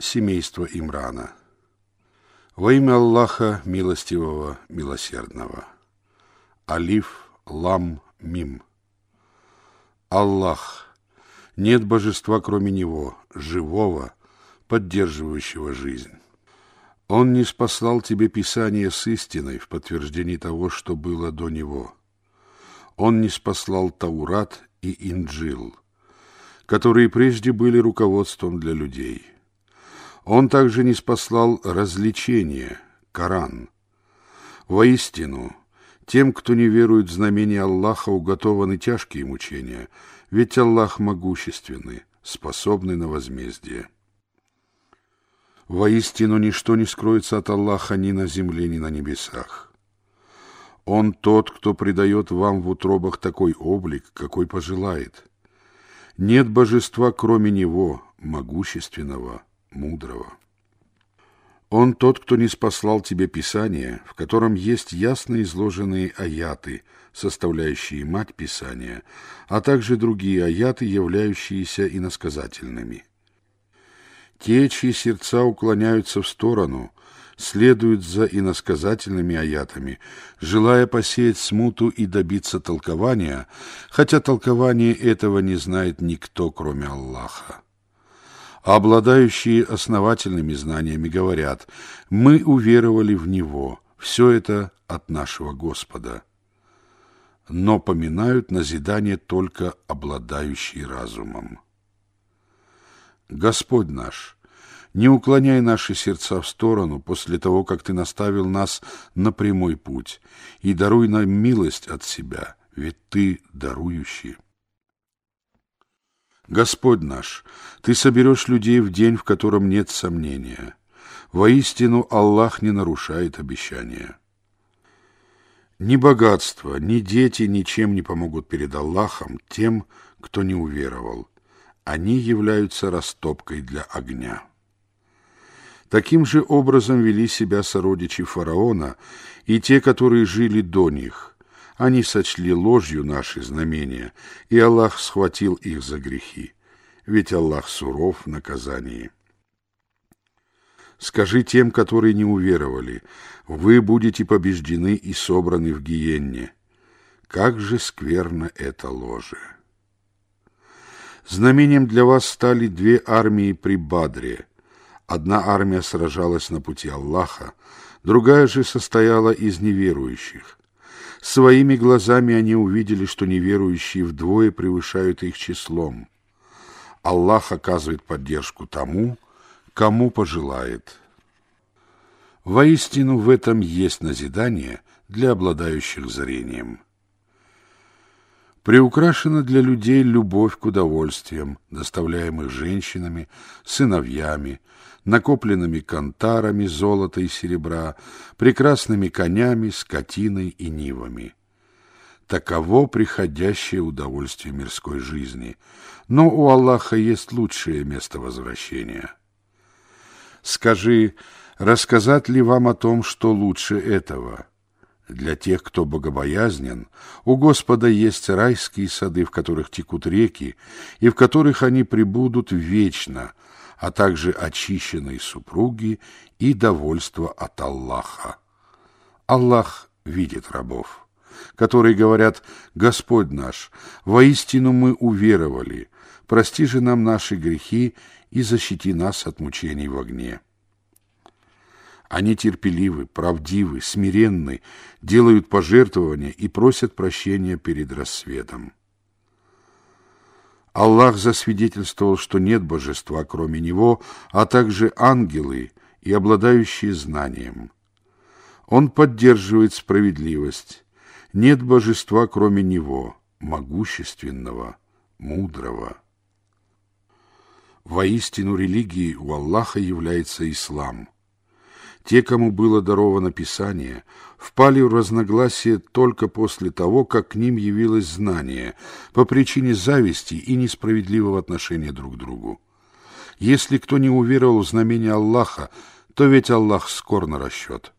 Семейство Имрана. Во имя Аллаха Милостивого, Милосердного. Алиф, Лам, Мим. Аллах. Нет божества, кроме Него, живого, поддерживающего жизнь. Он ниспослал тебе Писание с истиной в подтверждении того, что было до него. Он ниспослал Таурат и Инджил, которые прежде были руководством для людей. Он также ниспослал развлечение, Коран. Воистину, тем, кто не верует в знамения Аллаха, уготованы тяжкие мучения, ведь Аллах могущественный, способный на возмездие. Воистину, ничто не скроется от Аллаха ни на земле, ни на небесах. Он тот, кто придает вам в утробах такой облик, какой пожелает. Нет божества, кроме Него, могущественного, мудрого. Он тот, кто ниспослал тебе Писание, в котором есть ясно изложенные аяты, составляющие мать Писания, а также другие аяты, являющиеся иносказательными. Те, чьи сердца уклоняются в сторону, следуют за иносказательными аятами, желая посеять смуту и добиться толкования, хотя толкование этого не знает никто, кроме Аллаха. А обладающие основательными знаниями говорят: «Мы уверовали в Него, все это от нашего Господа». Но поминают назидание только обладающие разумом. Господь наш, не уклоняй наши сердца в сторону после того, как Ты наставил нас на прямой путь, и даруй нам милость от себя, ведь Ты дарующий. Господь наш, Ты соберешь людей в день, в котором нет сомнения. Воистину, Аллах не нарушает обещания. Ни богатство, ни дети ничем не помогут перед Аллахом тем, кто не уверовал. Они являются растопкой для огня. Таким же образом вели себя сородичи фараона и те, которые жили до них. Они сочли ложью наши знамения, и Аллах схватил их за грехи, ведь Аллах суров в наказании. Скажи тем, которые не уверовали: вы будете побеждены и собраны в гиенне. Как же скверно это ложе! Знамением для вас стали две армии при Бадре. Одна армия сражалась на пути Аллаха, другая же состояла из неверующих. Своими глазами они увидели, что неверующие вдвое превышают их числом. Аллах оказывает поддержку тому, кому пожелает. Воистину, в этом есть назидание для обладающих зрением. Приукрашена для людей любовь к удовольствиям, доставляемых женщинами, сыновьями, накопленными кантарами золота и серебра, прекрасными конями, скотиной и нивами. Таково приходящее удовольствие мирской жизни, но у Аллаха есть лучшее место возвращения. Скажи, рассказать ли вам о том, что лучше этого? Для тех, кто богобоязнен, у Господа есть райские сады, в которых текут реки, и в которых они пребудут вечно, а также очищенные супруги и довольство от Аллаха. Аллах видит рабов, которые говорят: «Господь наш, воистину мы уверовали, прости же нам наши грехи и защити нас от мучений в огне». Они терпеливы, правдивы, смиренны, делают пожертвования и просят прощения перед рассветом. Аллах засвидетельствовал, что нет божества, кроме Него, а также ангелы и обладающие знанием. Он поддерживает справедливость. Нет божества, кроме Него, могущественного, мудрого. Воистину, религией у Аллаха является ислам. Те, кому было даровано Писание, впали в разногласие только после того, как к ним явилось знание, по причине зависти и несправедливого отношения друг к другу. Если кто не уверовал в знамение Аллаха, то ведь Аллах скор на расчет.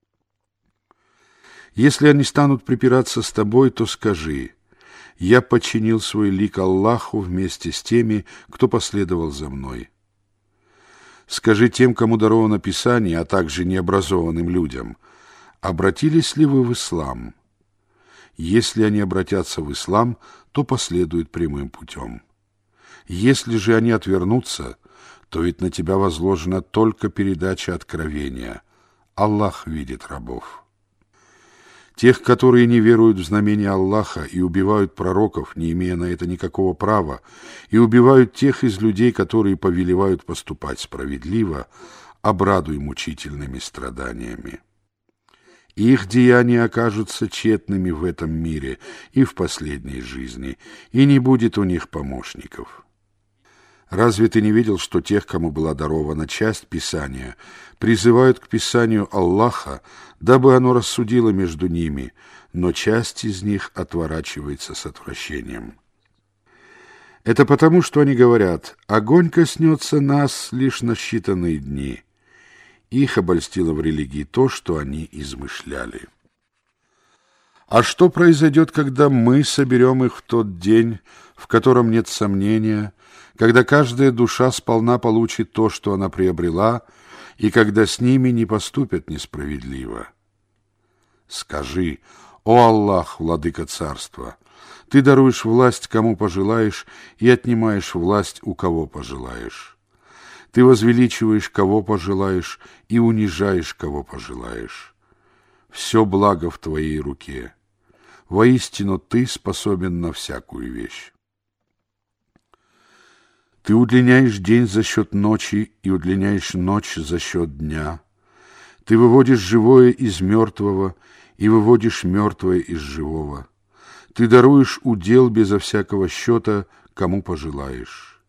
Если они станут припираться с тобой, то скажи: «Я подчинил свой лик Аллаху вместе с теми, кто последовал за мной». Скажи тем, кому даровано Писание, а также необразованным людям, обратились ли вы в ислам? Если они обратятся в ислам, то последуют прямым путем. Если же они отвернутся, то ведь на тебя возложена только передача откровения. Аллах видит рабов. Тех, которые не веруют в знамения Аллаха и убивают пророков, не имея на это никакого права, и убивают тех из людей, которые повелевают поступать справедливо, обрадуй мучительными страданиями. Их деяния окажутся тщетными в этом мире и в последней жизни, и не будет у них помощников. Разве ты не видел, что тех, кому была дарована часть Писания, призывают к Писанию Аллаха, дабы оно рассудило между ними, но часть из них отворачивается с отвращением? Это потому, что они говорят: огонь коснется нас лишь на считанные дни. Их обольстило в религии то, что они измышляли. А что произойдет, когда мы соберем их в тот день, в котором нет сомнения, когда каждая душа сполна получит то, что она приобрела, и когда с ними не поступят несправедливо? Скажи: о Аллах, владыка царства, ты даруешь власть, кому пожелаешь, и отнимаешь власть, у кого пожелаешь. Ты возвеличиваешь, кого пожелаешь, и унижаешь, кого пожелаешь. Все благо в твоей руке. Воистину ты способен на всякую вещь. Ты удлиняешь день за счет ночи и удлиняешь ночь за счет дня. Ты выводишь живое из мертвого и выводишь мертвое из живого. Ты даруешь удел безо всякого счета, кому пожелаешь.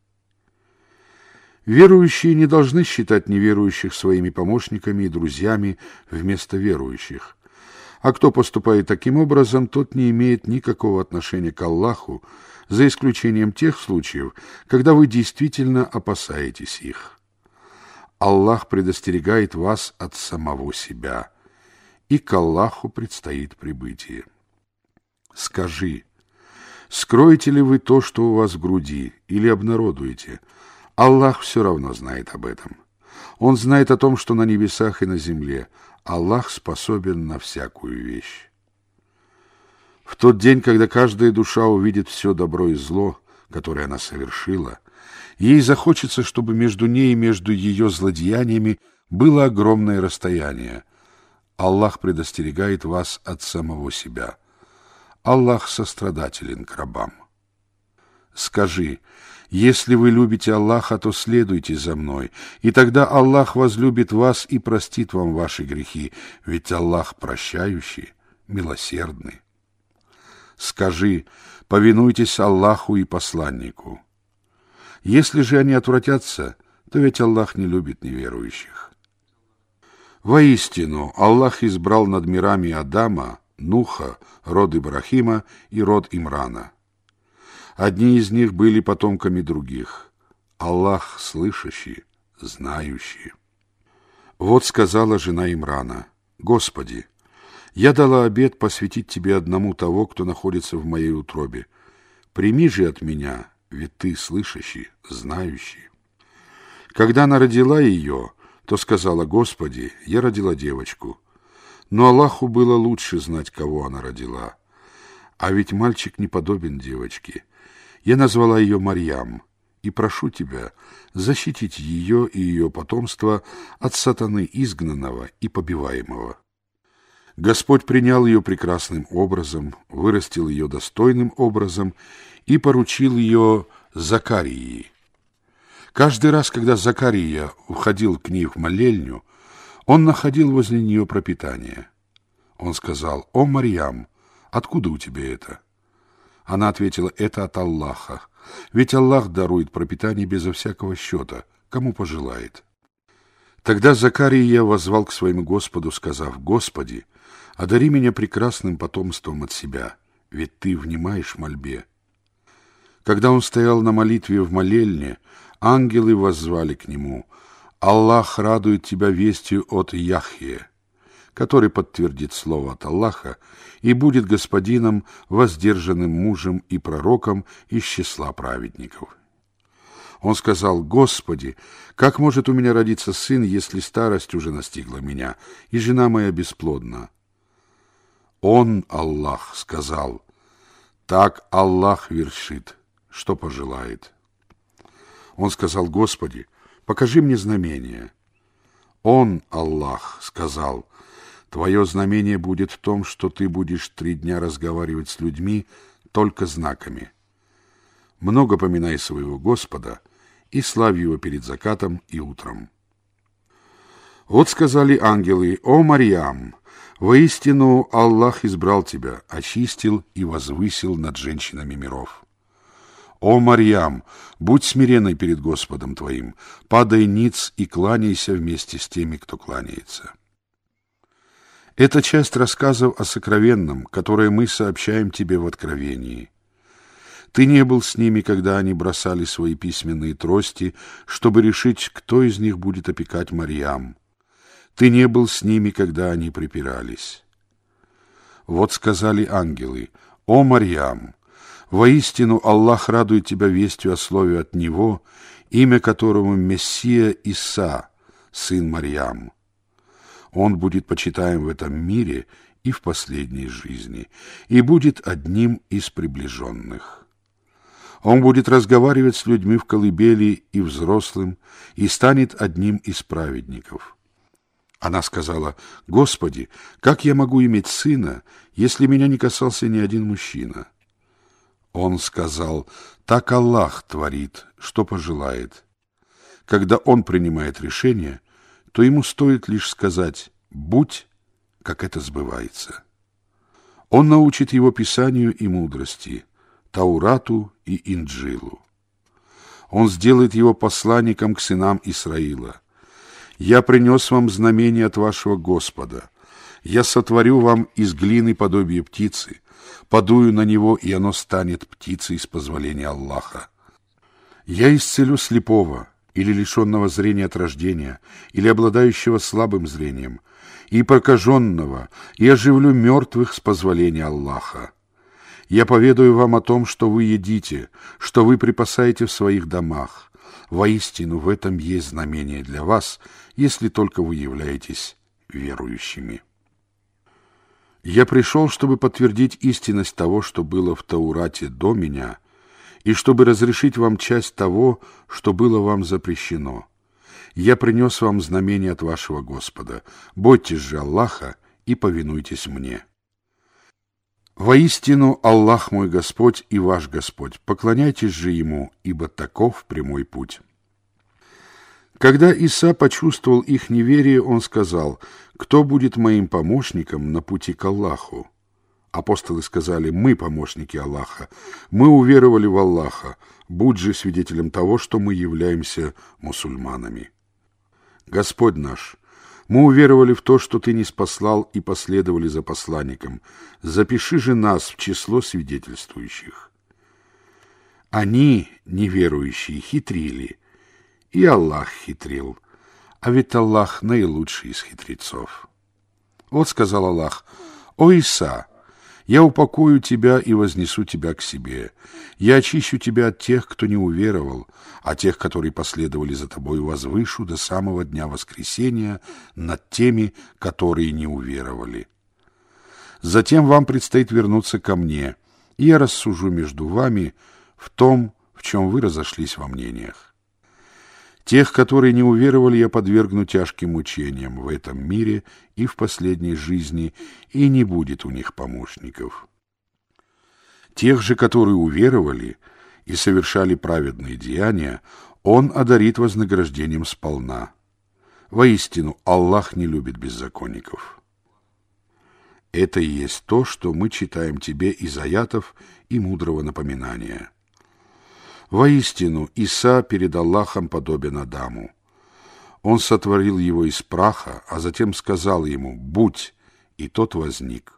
Верующие не должны считать неверующих своими помощниками и друзьями вместо верующих. А кто поступает таким образом, тот не имеет никакого отношения к Аллаху, за исключением тех случаев, когда вы действительно опасаетесь их. Аллах предостерегает вас от самого себя, и к Аллаху предстоит прибытие. Скажи: скроете ли вы то, что у вас в груди, или обнародуете? Аллах все равно знает об этом. Он знает о том, что на небесах и на земле. Аллах способен на всякую вещь. В тот день, когда каждая душа увидит все добро и зло, которое она совершила, ей захочется, чтобы между ней и между ее злодеяниями было огромное расстояние. Аллах предостерегает вас от самого себя. Аллах сострадателен к рабам. Скажи: если вы любите Аллаха, то следуйте за мной, и тогда Аллах возлюбит вас и простит вам ваши грехи, ведь Аллах прощающий, милосердный. Скажи: повинуйтесь Аллаху и посланнику. Если же они отвратятся, то ведь Аллах не любит неверующих. Воистину, Аллах избрал над мирами Адама, Нуха, род Ибрахима и род Имрана. Одни из них были потомками других. Аллах слышащий, знающий. Вот сказала жена Имрана: Господи, я дала обет посвятить Тебе одному того, кто находится в моей утробе. Прими же от меня, ведь Ты слышащий, знающий. Когда она родила ее, то сказала: Господи, я родила девочку. Но Аллаху было лучше знать, кого она родила. А ведь мальчик не подобен девочке. Я назвала ее Марьям, и прошу Тебя защитить ее и ее потомство от сатаны изгнанного и побиваемого. Господь принял ее прекрасным образом, вырастил ее достойным образом и поручил ее Закарии. Каждый раз, когда Закария уходил к ней в молельню, он находил возле нее пропитание. Он сказал: «О, Марьям, откуда у тебя это?» Она ответила: «Это от Аллаха, ведь Аллах дарует пропитание безо всякого счета, кому пожелает». Тогда Закария воззвал к своему Господу, сказав: «Господи, одари меня прекрасным потомством от себя, ведь Ты внимаешь мольбе». Когда он стоял на молитве в молельне, ангелы воззвали к нему: «Аллах радует тебя вестью от Яхье, который подтвердит слово от Аллаха и будет господином, воздержанным мужем и пророком из числа праведников». Он сказал: «Господи, как может у меня родиться сын, если старость уже настигла меня, и жена моя бесплодна?» Он, Аллах, сказал: «Так Аллах вершит, что пожелает». Он сказал: «Господи, покажи мне знамение». Он, Аллах, сказал: «Твое знамение будет в том, что ты будешь 3 дня разговаривать с людьми только знаками. Много поминай своего Господа и славь его перед закатом и утром». Вот сказали ангелы: «О Марьям, воистину Аллах избрал тебя, очистил и возвысил над женщинами миров. О Марьям, будь смиренной перед Господом твоим, падай ниц и кланяйся вместе с теми, кто кланяется». Это часть рассказов о сокровенном, которое мы сообщаем тебе в Откровении. Ты не был с ними, когда они бросали свои письменные трости, чтобы решить, кто из них будет опекать Марьям. Ты не был с ними, когда они припирались. Вот сказали ангелы: «О Марьям, воистину Аллах радует тебя вестью о слове от Него, имя которому Мессия Иса, сын Марьям. Он будет почитаем в этом мире и в последней жизни, и будет одним из приближенных. Он будет разговаривать с людьми в колыбели и взрослым, и станет одним из праведников». Она сказала: «Господи, как я могу иметь сына, если меня не касался ни один мужчина?» Он сказал: «Так Аллах творит, что пожелает. Когда Он принимает решение, то ему стоит лишь сказать: будь, как это сбывается. Он научит его Писанию и мудрости, Таурату и Инджилу. Он сделает его посланником к сынам Исраила. Я принес вам знамение от вашего Господа. Я сотворю вам из глины подобие птицы, подую на него, и оно станет птицей с позволения Аллаха. Я исцелю слепого, или лишенного зрения от рождения, или обладающего слабым зрением, и прокаженного, и оживлю мертвых с позволения Аллаха. Я поведаю вам о том, что вы едите, что вы припасаете в своих домах. Воистину, в этом есть знамение для вас, если только вы являетесь верующими. Я пришел, чтобы подтвердить истинность того, что было в Таурате до меня, и чтобы разрешить вам часть того, что было вам запрещено. Я принес вам знамение от вашего Господа. Бойтесь же Аллаха и повинуйтесь мне. Воистину, Аллах мой Господь и ваш Господь, поклоняйтесь же Ему, ибо таков прямой путь». Когда Иса почувствовал их неверие, он сказал: «Кто будет моим помощником на пути к Аллаху?» Апостолы сказали: «Мы помощники Аллаха, мы уверовали в Аллаха, будь же свидетелем того, что мы являемся мусульманами». Господь наш, мы уверовали в то, что Ты ниспослал, и последовали за посланником. Запиши же нас в число свидетельствующих. Они, неверующие, хитрили, и Аллах хитрил, а ведь Аллах наилучший из хитрецов. Вот сказал Аллах: «О Иса, я упокою тебя и вознесу тебя к себе. Я очищу тебя от тех, кто не уверовал, а тех, которые последовали за тобой, возвышу до самого дня воскресения над теми, которые не уверовали. Затем вам предстоит вернуться ко мне, и я рассужу между вами в том, в чем вы разошлись во мнениях. Тех, которые не уверовали, я подвергну тяжким мучениям в этом мире и в последней жизни, и не будет у них помощников. Тех же, которые уверовали и совершали праведные деяния, Он одарит вознаграждением сполна. Воистину, Аллах не любит беззаконников». Это и есть то, что мы читаем тебе из аятов и мудрого напоминания. Воистину, Иса перед Аллахом подобен Адаму. Он сотворил его из праха, а затем сказал ему: «Будь», и тот возник.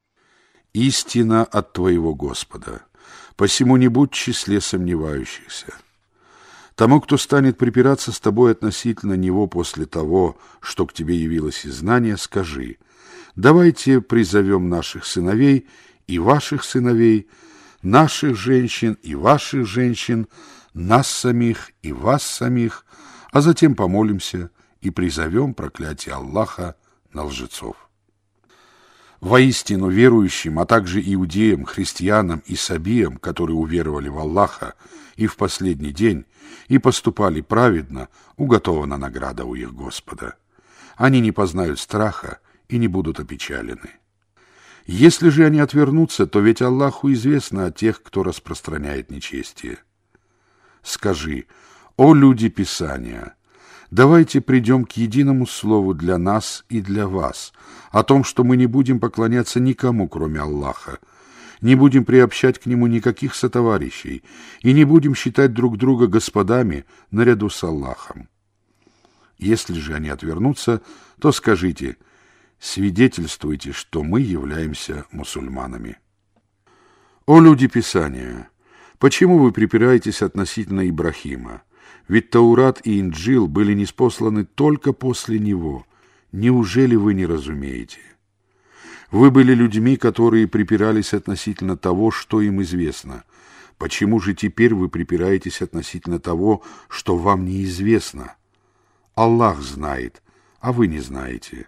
Истина от твоего Господа, посему не будь в числе сомневающихся. Тому, кто станет припираться с тобой относительно него после того, что к тебе явилось из знания, скажи: давайте призовем наших сыновей и ваших сыновей, наших женщин и ваших женщин, нас самих и вас самих, а затем помолимся и призовем проклятие Аллаха на лжецов. Воистину верующим, а также иудеям, христианам и сабиям, которые уверовали в Аллаха и в последний день, и поступали праведно, уготована награда у их Господа. Они не познают страха и не будут опечалены. Если же они отвернутся, то ведь Аллаху известно о тех, кто распространяет нечестие. Скажи: «О люди Писания, давайте придем к единому слову для нас и для вас, о том, что мы не будем поклоняться никому, кроме Аллаха, не будем приобщать к Нему никаких сотоварищей и не будем считать друг друга господами наряду с Аллахом». Если же они отвернутся, то скажите: свидетельствуйте, что мы являемся мусульманами. О люди Писания, почему вы припираетесь относительно Ибрахима? Ведь Таурат и Инджиль были ниспосланы только после него. Неужели вы не разумеете? Вы были людьми, которые припирались относительно того, что им известно. Почему же теперь вы припираетесь относительно того, что вам неизвестно? Аллах знает, а вы не знаете.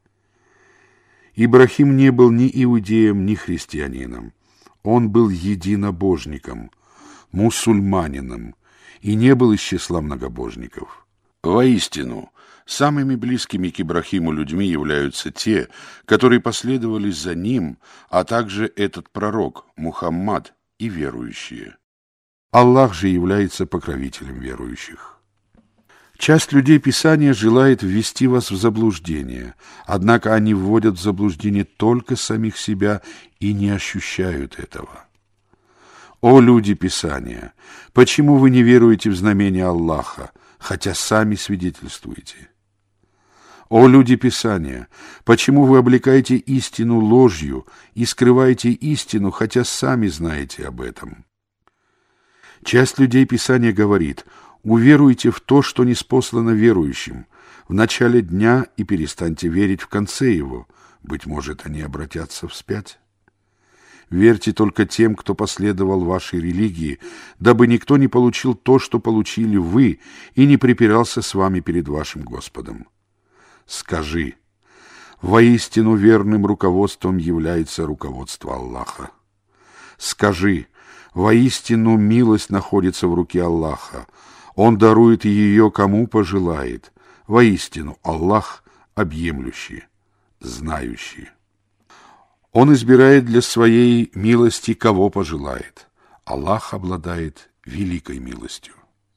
Ибрахим не был ни иудеем, ни христианином. Он был единобожником, мусульманином, и не был из числа многобожников. Воистину, самыми близкими к Ибрахиму людьми являются те, которые последовали за ним, а также этот пророк, Мухаммад, и верующие. Аллах же является покровителем верующих. Часть людей Писания желает ввести вас в заблуждение, однако они вводят в заблуждение только самих себя и не ощущают этого. О люди Писания, почему вы не веруете в знамения Аллаха, хотя сами свидетельствуете? О люди Писания, почему вы облекаете истину ложью и скрываете истину, хотя сами знаете об этом? Часть людей Писания говорит: уверуйте в то, что ниспослано верующим, в начале дня и перестаньте верить в конце его, быть может, они обратятся вспять. Верьте только тем, кто последовал вашей религии, дабы никто не получил то, что получили вы, и не припирался с вами перед вашим Господом. Скажи: воистину верным руководством является руководство Аллаха. Скажи: воистину милость находится в руке Аллаха. Он дарует ее, кому пожелает. Воистину Аллах объемлющий, знающий. Он избирает для своей милости, кого пожелает. Аллах обладает великой милостью.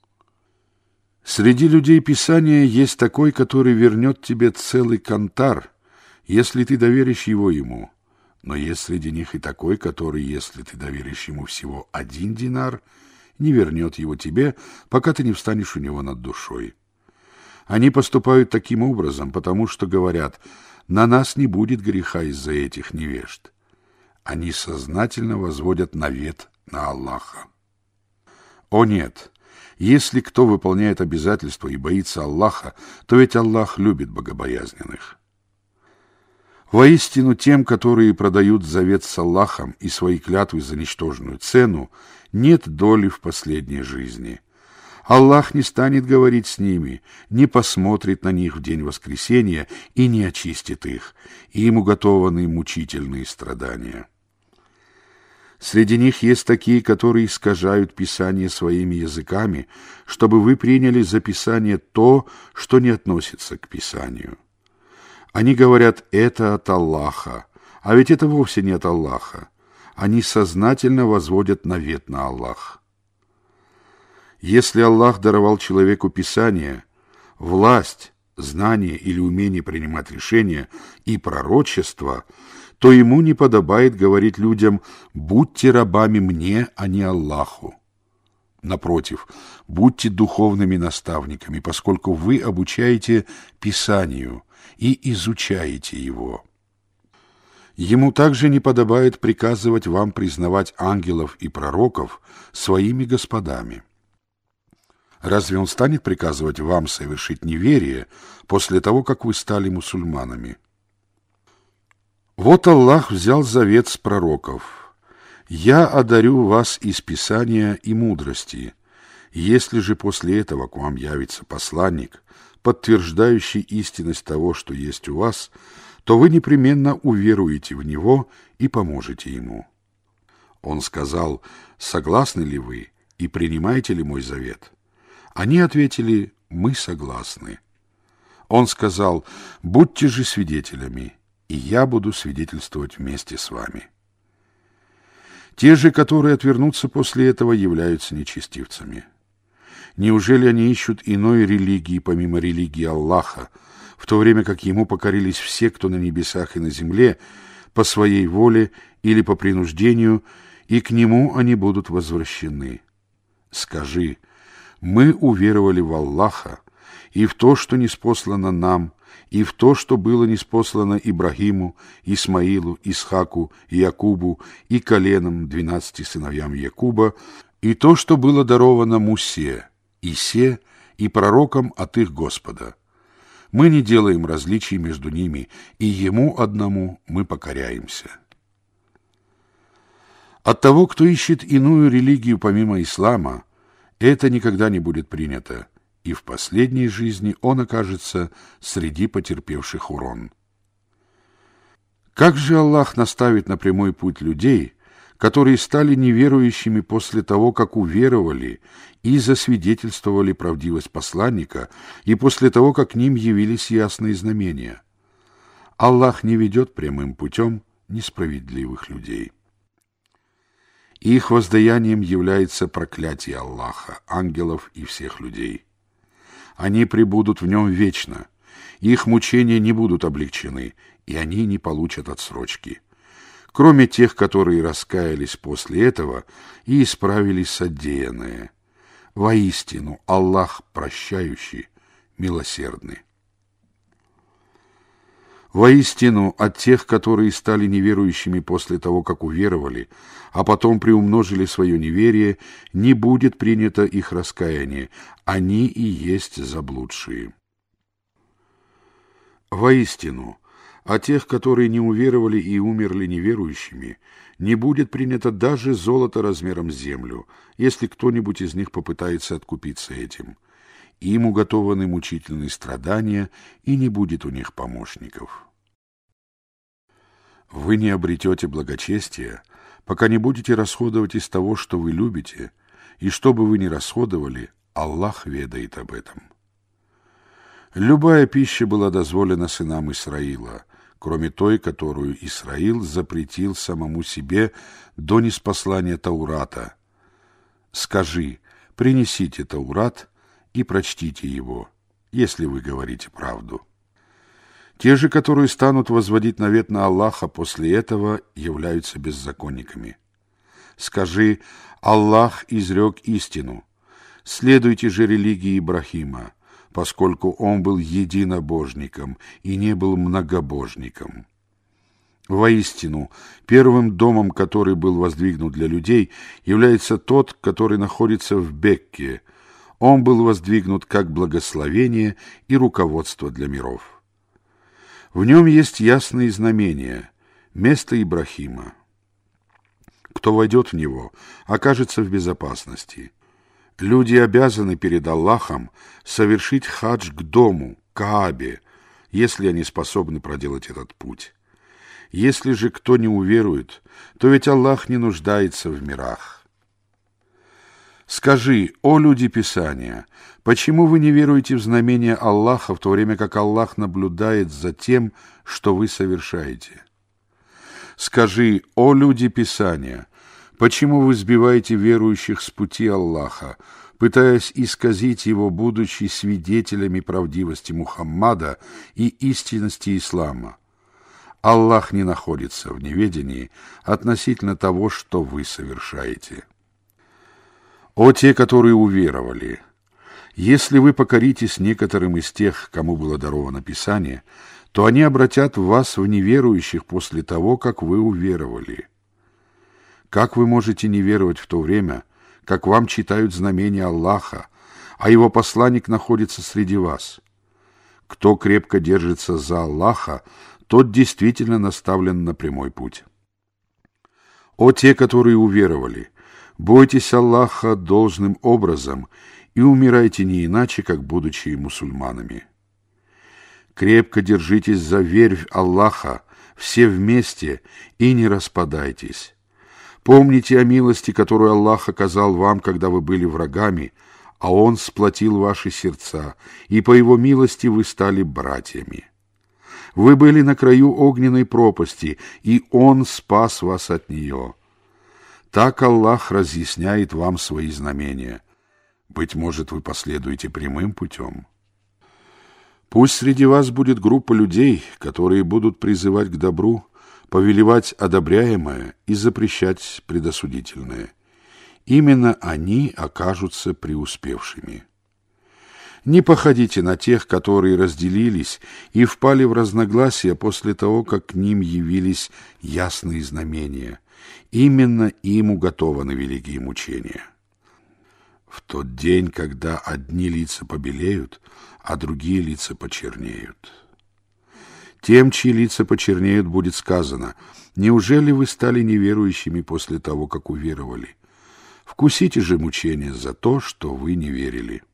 Среди людей Писания есть такой, который вернет тебе целый кантар, если ты доверишь его ему. Но есть среди них и такой, который, если ты доверишь ему всего 1 динар, не вернет его тебе, пока ты не встанешь у него над душой. Они поступают таким образом, потому что говорят: на нас не будет греха из-за этих невежд. Они сознательно возводят навет на Аллаха. О нет! Если кто выполняет обязательства и боится Аллаха, то ведь Аллах любит богобоязненных. Воистину тем, которые продают завет с Аллахом и свои клятвы за ничтожную цену, нет доли в последней жизни. Аллах не станет говорить с ними, не посмотрит на них в день воскресения и не очистит их, и им уготованы мучительные страдания. Среди них есть такие, которые искажают Писание своими языками, чтобы вы приняли за Писание то, что не относится к Писанию. Они говорят: это от Аллаха, а ведь это вовсе не от Аллаха. Они сознательно возводят навет на Аллах. Если Аллах даровал человеку Писание, власть, знание или умение принимать решения и пророчество, то ему не подобает говорить людям: «Будьте рабами мне, а не Аллаху». Напротив, будьте духовными наставниками, поскольку вы обучаете Писанию и изучаете его. Ему также не подобает приказывать вам признавать ангелов и пророков своими господами. Разве он станет приказывать вам совершить неверие после того, как вы стали мусульманами? Вот Аллах взял завет с пророков: «Я одарю вас из Писания и мудрости. Если же после этого к вам явится посланник, подтверждающий истинность того, что есть у вас, то вы непременно уверуете в него и поможете ему». Он сказал: «Согласны ли вы и принимаете ли мой завет?» Они ответили: «Мы согласны». Он сказал: «Будьте же свидетелями, и я буду свидетельствовать вместе с вами». Те же, которые отвернутся после этого, являются нечестивцами. Неужели они ищут иной религии, помимо религии Аллаха, в то время как ему покорились все, кто на небесах и на земле, по своей воле или по принуждению, и к нему они будут возвращены? Скажи: мы уверовали в Аллаха и в то, что ниспослано нам, и в то, что было ниспослано Ибрагиму, Исмаилу, Исхаку, Якубу и коленам 12 сыновьям Якуба, и то, что было даровано Мусе, Исе и пророкам от их Господа. Мы не делаем различий между ними, и Ему одному мы покоряемся. От того, кто ищет иную религию помимо ислама, это никогда не будет принято, и в последней жизни он окажется среди потерпевших урон. Как же Аллах наставит на прямой путь людей, которые стали неверующими после того, как уверовали и засвидетельствовали правдивость посланника, и после того, как к ним явились ясные знамения? Аллах не ведет прямым путем несправедливых людей. Их воздаянием является проклятие Аллаха, ангелов и всех людей. Они пребудут в нем вечно, их мучения не будут облегчены, и они не получат отсрочки, кроме тех, которые раскаялись после этого и исправили содеянное. Воистину, Аллах прощающий, милосердный. Воистину, от тех, которые стали неверующими после того, как уверовали, а потом приумножили свое неверие, не будет принято их раскаяние, они и есть заблудшие. Воистину, от тех, которые не уверовали и умерли неверующими, не будет принято даже золото размером с землю, если кто-нибудь из них попытается откупиться этим. Им уготованы мучительные страдания, и не будет у них помощников. Вы не обретете благочестия, пока не будете расходовать из того, что вы любите, и что бы вы ни расходовали, Аллах ведает об этом. Любая пища была дозволена сынам Исраила, кроме той, которую Исраил запретил самому себе до ниспослания Таурата. Скажи: принесите Таурат и прочтите его, если вы говорите правду. Те же, которые станут возводить навет на Аллаха после этого, являются беззаконниками. Скажи: Аллах изрек истину. Следуйте же религии Ибрахима, поскольку он был единобожником и не был многобожником. Воистину, первым домом, который был воздвигнут для людей, является тот, который находится в Бекке. Он был воздвигнут как благословение и руководство для миров. В нем есть ясные знамения, место Ибрахима. Кто войдет в него, окажется в безопасности. Люди обязаны перед Аллахом совершить хадж к дому, Каабе, если они способны проделать этот путь. Если же кто не уверует, то ведь Аллах не нуждается в мирах. Скажи: о люди Писания, почему вы не веруете в знамения Аллаха, в то время как Аллах наблюдает за тем, что вы совершаете? Скажи: о люди Писания, почему вы сбиваете верующих с пути Аллаха, пытаясь исказить его, будучи свидетелями правдивости Мухаммада и истинности ислама? Аллах не находится в неведении относительно того, что вы совершаете. О те, которые уверовали! Если вы покоритесь некоторым из тех, кому было даровано Писание, то они обратят вас в неверующих после того, как вы уверовали. Как вы можете не веровать в то время, как вам читают знамения Аллаха, а его посланник находится среди вас? Кто крепко держится за Аллаха, тот действительно наставлен на прямой путь. О те, которые уверовали! Бойтесь Аллаха должным образом и умирайте не иначе, как будучи мусульманами. Крепко держитесь за верь Аллаха, все вместе, и не распадайтесь. Помните о милости, которую Аллах оказал вам, когда вы были врагами, а Он сплотил ваши сердца, и по Его милости вы стали братьями. Вы были на краю огненной пропасти, и Он спас вас от нее. Так Аллах разъясняет вам свои знамения. Быть может, вы последуете прямым путем. Пусть среди вас будет группа людей, которые будут призывать к добру, повелевать одобряемое и запрещать предосудительное. Именно они окажутся преуспевшими. Не походите на тех, которые разделились и впали в разногласия после того, как к ним явились ясные знамения. Именно им уготованы великие мучения. В тот день, когда одни лица побелеют, а другие лица почернеют. Тем, чьи лица почернеют, будет сказано: неужели вы стали неверующими после того, как уверовали? Вкусите же мучения за то, что вы не верили.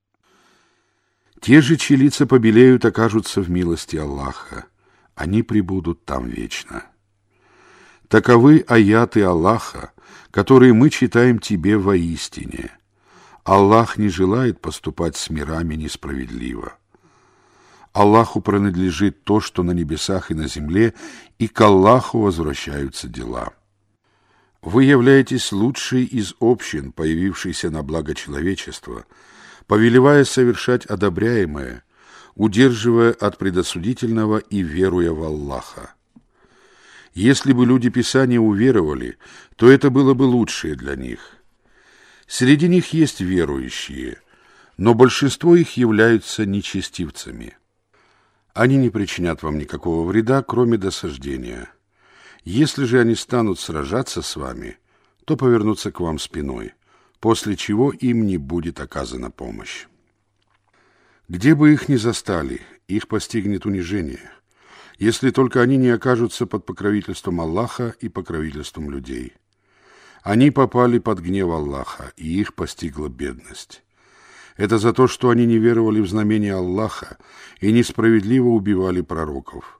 Те же, чьи лица побелеют, окажутся в милости Аллаха. Они пребудут там вечно. Таковы аяты Аллаха, которые мы читаем тебе воистине. Аллах не желает поступать с мирами несправедливо. Аллаху принадлежит то, что на небесах и на земле, и к Аллаху возвращаются дела. Вы являетесь лучшей из общин, появившейся на благо человечества, повелевая совершать одобряемое, удерживая от предосудительного и веруя в Аллаха. Если бы люди Писания уверовали, то это было бы лучшее для них. Среди них есть верующие, но большинство их являются нечестивцами. Они не причинят вам никакого вреда, кроме досаждения. Если же они станут сражаться с вами, то повернутся к вам спиной, после чего им не будет оказана помощь. Где бы их ни застали, их постигнет унижение, если только они не окажутся под покровительством Аллаха и покровительством людей. Они попали под гнев Аллаха, и их постигла бедность. Это за то, что они не веровали в знамения Аллаха и несправедливо убивали пророков.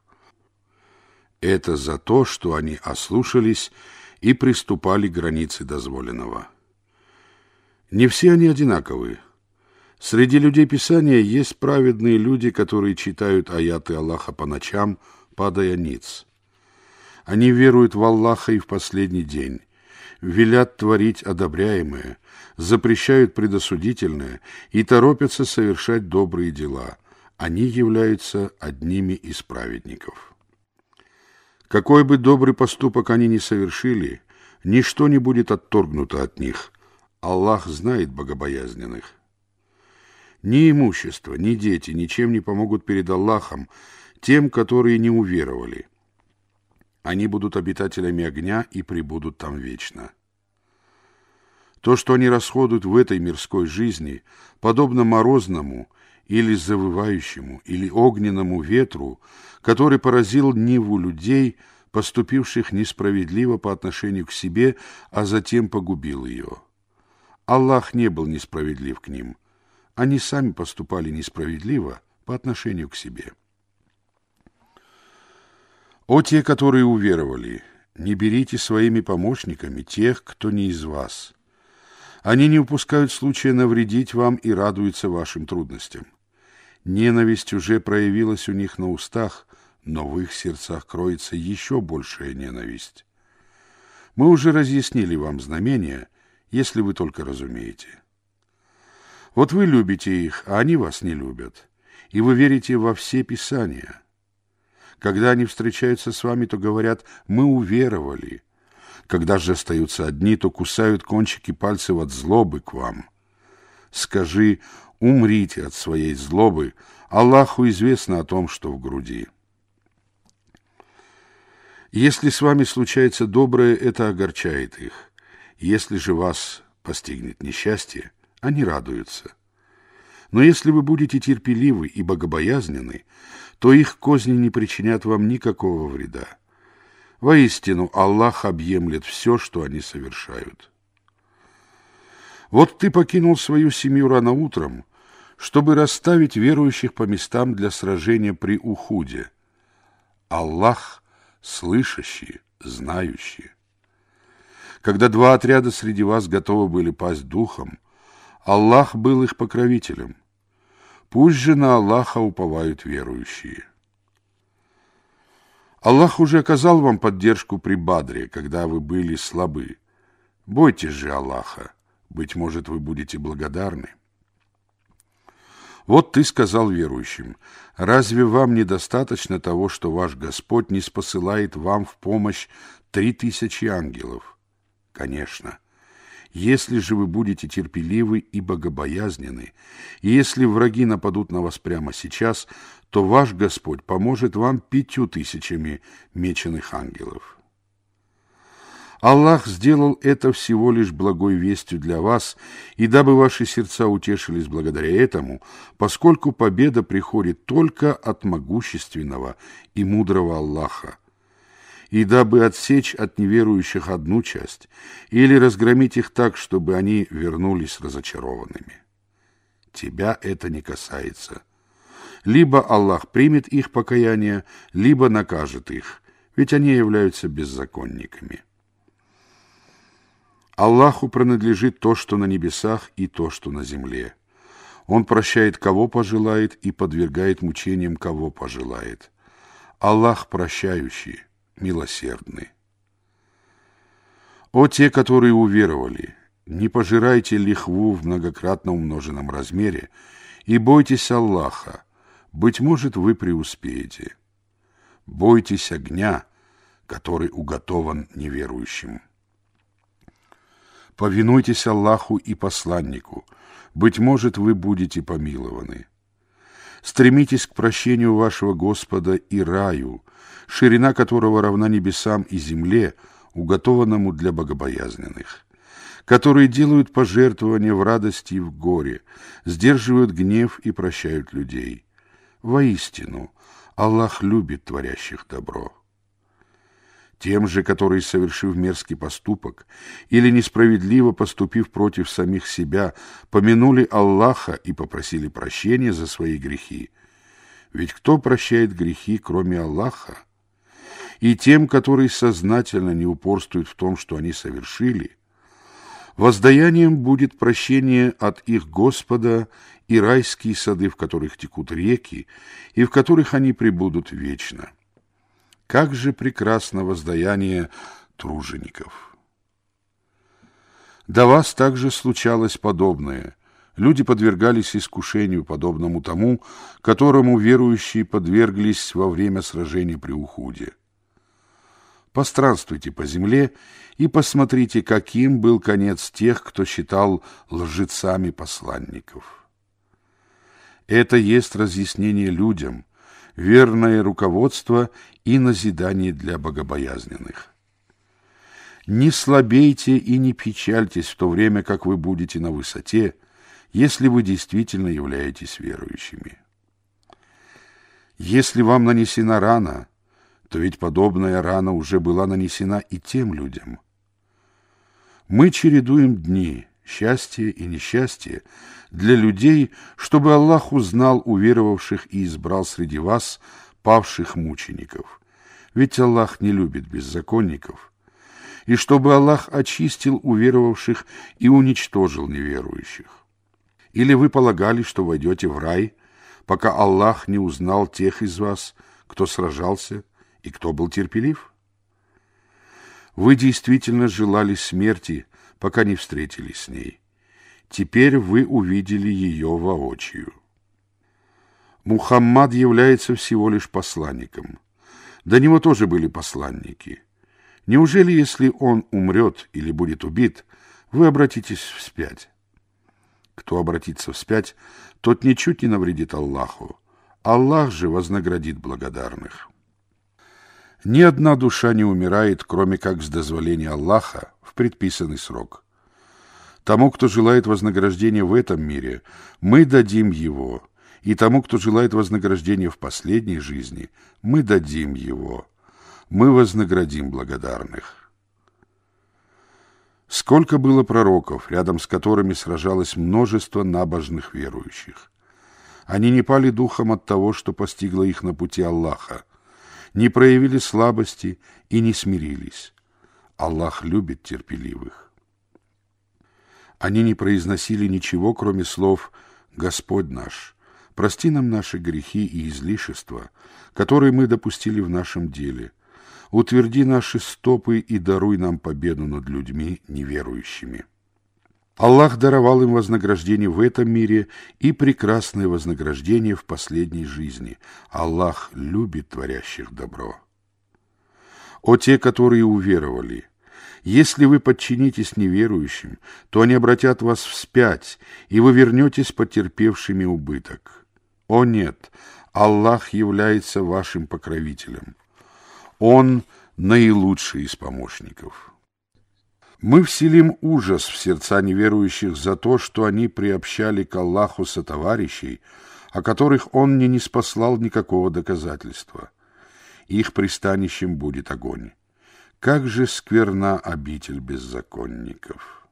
Это за то, что они ослушались и приступали к границе дозволенного. Не все они одинаковы. Среди людей Писания есть праведные люди, которые читают аяты Аллаха по ночам, падая ниц. Они веруют в Аллаха и в последний день, велят творить одобряемое, запрещают предосудительное и торопятся совершать добрые дела. Они являются одними из праведников. Какой бы добрый поступок они ни совершили, ничто не будет отторгнуто от них. Аллах знает богобоязненных. Ни имущество, ни дети ничем не помогут перед Аллахом тем, которые не уверовали. Они будут обитателями огня и пребудут там вечно. То, что они расходуют в этой мирской жизни, подобно морозному или завывающему, или огненному ветру, который поразил ниву людей, поступивших несправедливо по отношению к себе, а затем погубил ее. Аллах не был несправедлив к ним. Они сами поступали несправедливо по отношению к себе. О те, которые уверовали, не берите своими помощниками тех, кто не из вас. Они не упускают случая навредить вам и радуются вашим трудностям. Ненависть уже проявилась у них на устах, но в их сердцах кроется еще большая ненависть. Мы уже разъяснили вам знамения, если вы только разумеете. Вот вы любите их, а они вас не любят, и вы верите во все Писания. Когда они встречаются с вами, то говорят: «Мы уверовали». Когда же остаются одни, то кусают кончики пальцев от злобы к вам. Скажи: умрите от своей злобы, Аллаху известно о том, что в груди. Если с вами случается доброе, это огорчает их. Если же вас постигнет несчастье, они радуются. Но если вы будете терпеливы и богобоязненны, то их козни не причинят вам никакого вреда. Воистину, Аллах объемлет все, что они совершают. Вот ты покинул свою семью рано утром, чтобы расставить верующих по местам для сражения при Ухуде. Аллах слышащий, знающий. Когда два отряда среди вас готовы были пасть духом, Аллах был их покровителем. Пусть же на Аллаха уповают верующие. Аллах уже оказал вам поддержку при Бадре, когда вы были слабы. Бойтесь же Аллаха, быть может, вы будете благодарны. Вот ты сказал верующим: разве вам недостаточно того, что ваш Господь не спосылает вам в помощь 3000 ангелов? Конечно. Если же вы будете терпеливы и богобоязненны, и если враги нападут на вас прямо сейчас, то ваш Господь поможет вам 5000 меченых ангелов. Аллах сделал это всего лишь благой вестью для вас, и дабы ваши сердца утешились благодаря этому, поскольку победа приходит только от могущественного и мудрого Аллаха, и дабы отсечь от неверующих одну часть или разгромить их так, чтобы они вернулись разочарованными. Тебя это не касается. Либо Аллах примет их покаяние, либо накажет их, ведь они являются беззаконниками. Аллаху принадлежит то, что на небесах, и то, что на земле. Он прощает, кого пожелает, и подвергает мучениям, кого пожелает. Аллах прощающий, милосердный. О те, которые уверовали, не пожирайте лихву в многократно умноженном размере, и бойтесь Аллаха, быть может, вы преуспеете. Бойтесь огня, который уготован неверующим. Повинуйтесь Аллаху и посланнику, быть может, вы будете помилованы. Стремитесь к прощению вашего Господа и раю, ширина которого равна небесам и земле, уготованному для богобоязненных, которые делают пожертвования в радости и в горе, сдерживают гнев и прощают людей. Воистину, Аллах любит творящих добро. Тем же, которые, совершив мерзкий поступок или несправедливо поступив против самих себя, помянули Аллаха и попросили прощения за свои грехи. Ведь кто прощает грехи, кроме Аллаха? И тем, которые сознательно не упорствуют в том, что они совершили, воздаянием будет прощение от их Господа и райские сады, в которых текут реки, и в которых они пребудут вечно. Как же прекрасно воздаяние тружеников! До вас также случалось подобное. Люди подвергались искушению, подобному тому, которому верующие подверглись во время сражений при Ухуде. Постранствуйте по земле и посмотрите, каким был конец тех, кто считал лжецами посланников. Это есть разъяснение людям, верное руководство и назидание для богобоязненных. Не слабейте и не печальтесь в то время, как вы будете на высоте, если вы действительно являетесь верующими. Если вам нанесена рана, то ведь подобная рана уже была нанесена и тем людям. Мы чередуем дни, счастье и несчастье для людей, чтобы Аллах узнал уверовавших и избрал среди вас павших мучеников. Ведь Аллах не любит беззаконников. И чтобы Аллах очистил уверовавших и уничтожил неверующих. Или вы полагали, что войдете в рай, пока Аллах не узнал тех из вас, кто сражался и кто был терпелив? Вы действительно желали смерти, пока не встретились с ней. Теперь вы увидели ее воочию. Мухаммад является всего лишь посланником. До него тоже были посланники. Неужели, если он умрет или будет убит, вы обратитесь вспять? Кто обратится вспять, тот ничуть не навредит Аллаху. Аллах же вознаградит благодарных. Ни одна душа не умирает, кроме как с дозволения Аллаха в предписанный срок. Тому, кто желает вознаграждения в этом мире, мы дадим его, и тому, кто желает вознаграждения в последней жизни, мы дадим его. Мы вознаградим благодарных. Сколько было пророков, рядом с которыми сражалось множество набожных верующих. Они не пали духом от того, что постигло их на пути Аллаха, не проявили слабости и не смирились. Аллах любит терпеливых. Они не произносили ничего, кроме слов «Господь наш, прости нам наши грехи и излишества, которые мы допустили в нашем деле. Утверди наши стопы и даруй нам победу над людьми неверующими». Аллах даровал им вознаграждение в этом мире и прекрасное вознаграждение в последней жизни. Аллах любит творящих добро. О те, которые уверовали! Если вы подчинитесь неверующим, то они обратят вас вспять, и вы вернетесь потерпевшими убыток. О нет! Аллах является вашим покровителем. Он наилучший из помощников. Мы вселим ужас в сердца неверующих за то, что они приобщали к Аллаху сотоварищей, о которых Он не ниспослал никакого доказательства. Их пристанищем будет огонь. Как же скверна обитель беззаконников!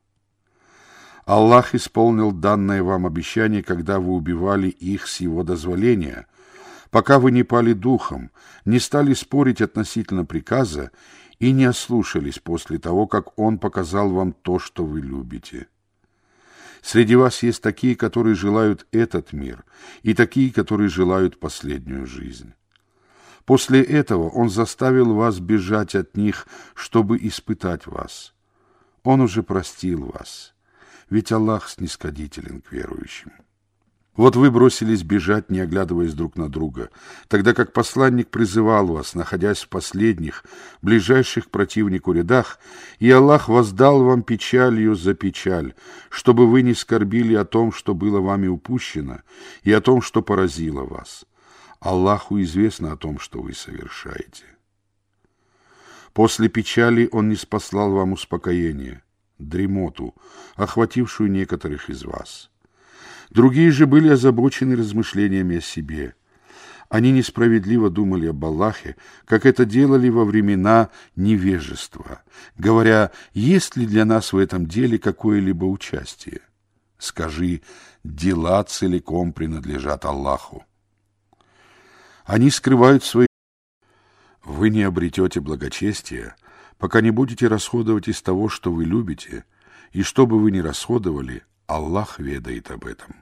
Аллах исполнил данное вам обещание, когда вы убивали их с Его дозволения, пока вы не пали духом, не стали спорить относительно приказа и не ослушались после того, как Он показал вам то, что вы любите. Среди вас есть такие, которые желают этот мир, и такие, которые желают последнюю жизнь. После этого Он заставил вас бежать от них, чтобы испытать вас. Он уже простил вас, ведь Аллах снисходителен к верующим. Вот вы бросились бежать, не оглядываясь друг на друга, тогда как посланник призывал вас, находясь в последних, ближайших к противнику рядах, и Аллах воздал вам печалью за печаль, чтобы вы не скорбили о том, что было вами упущено, и о том, что поразило вас. Аллаху известно о том, что вы совершаете. После печали Он ниспослал вам успокоение, дремоту, охватившую некоторых из вас. Другие же были озабочены размышлениями о себе. Они несправедливо думали об Аллахе, как это делали во времена невежества, говоря, есть ли для нас в этом деле какое-либо участие. Скажи, дела целиком принадлежат Аллаху. Они скрывают свои... Вы не обретете благочестия, пока не будете расходовать из того, что вы любите, и что бы вы ни расходовали, Аллах ведает об этом.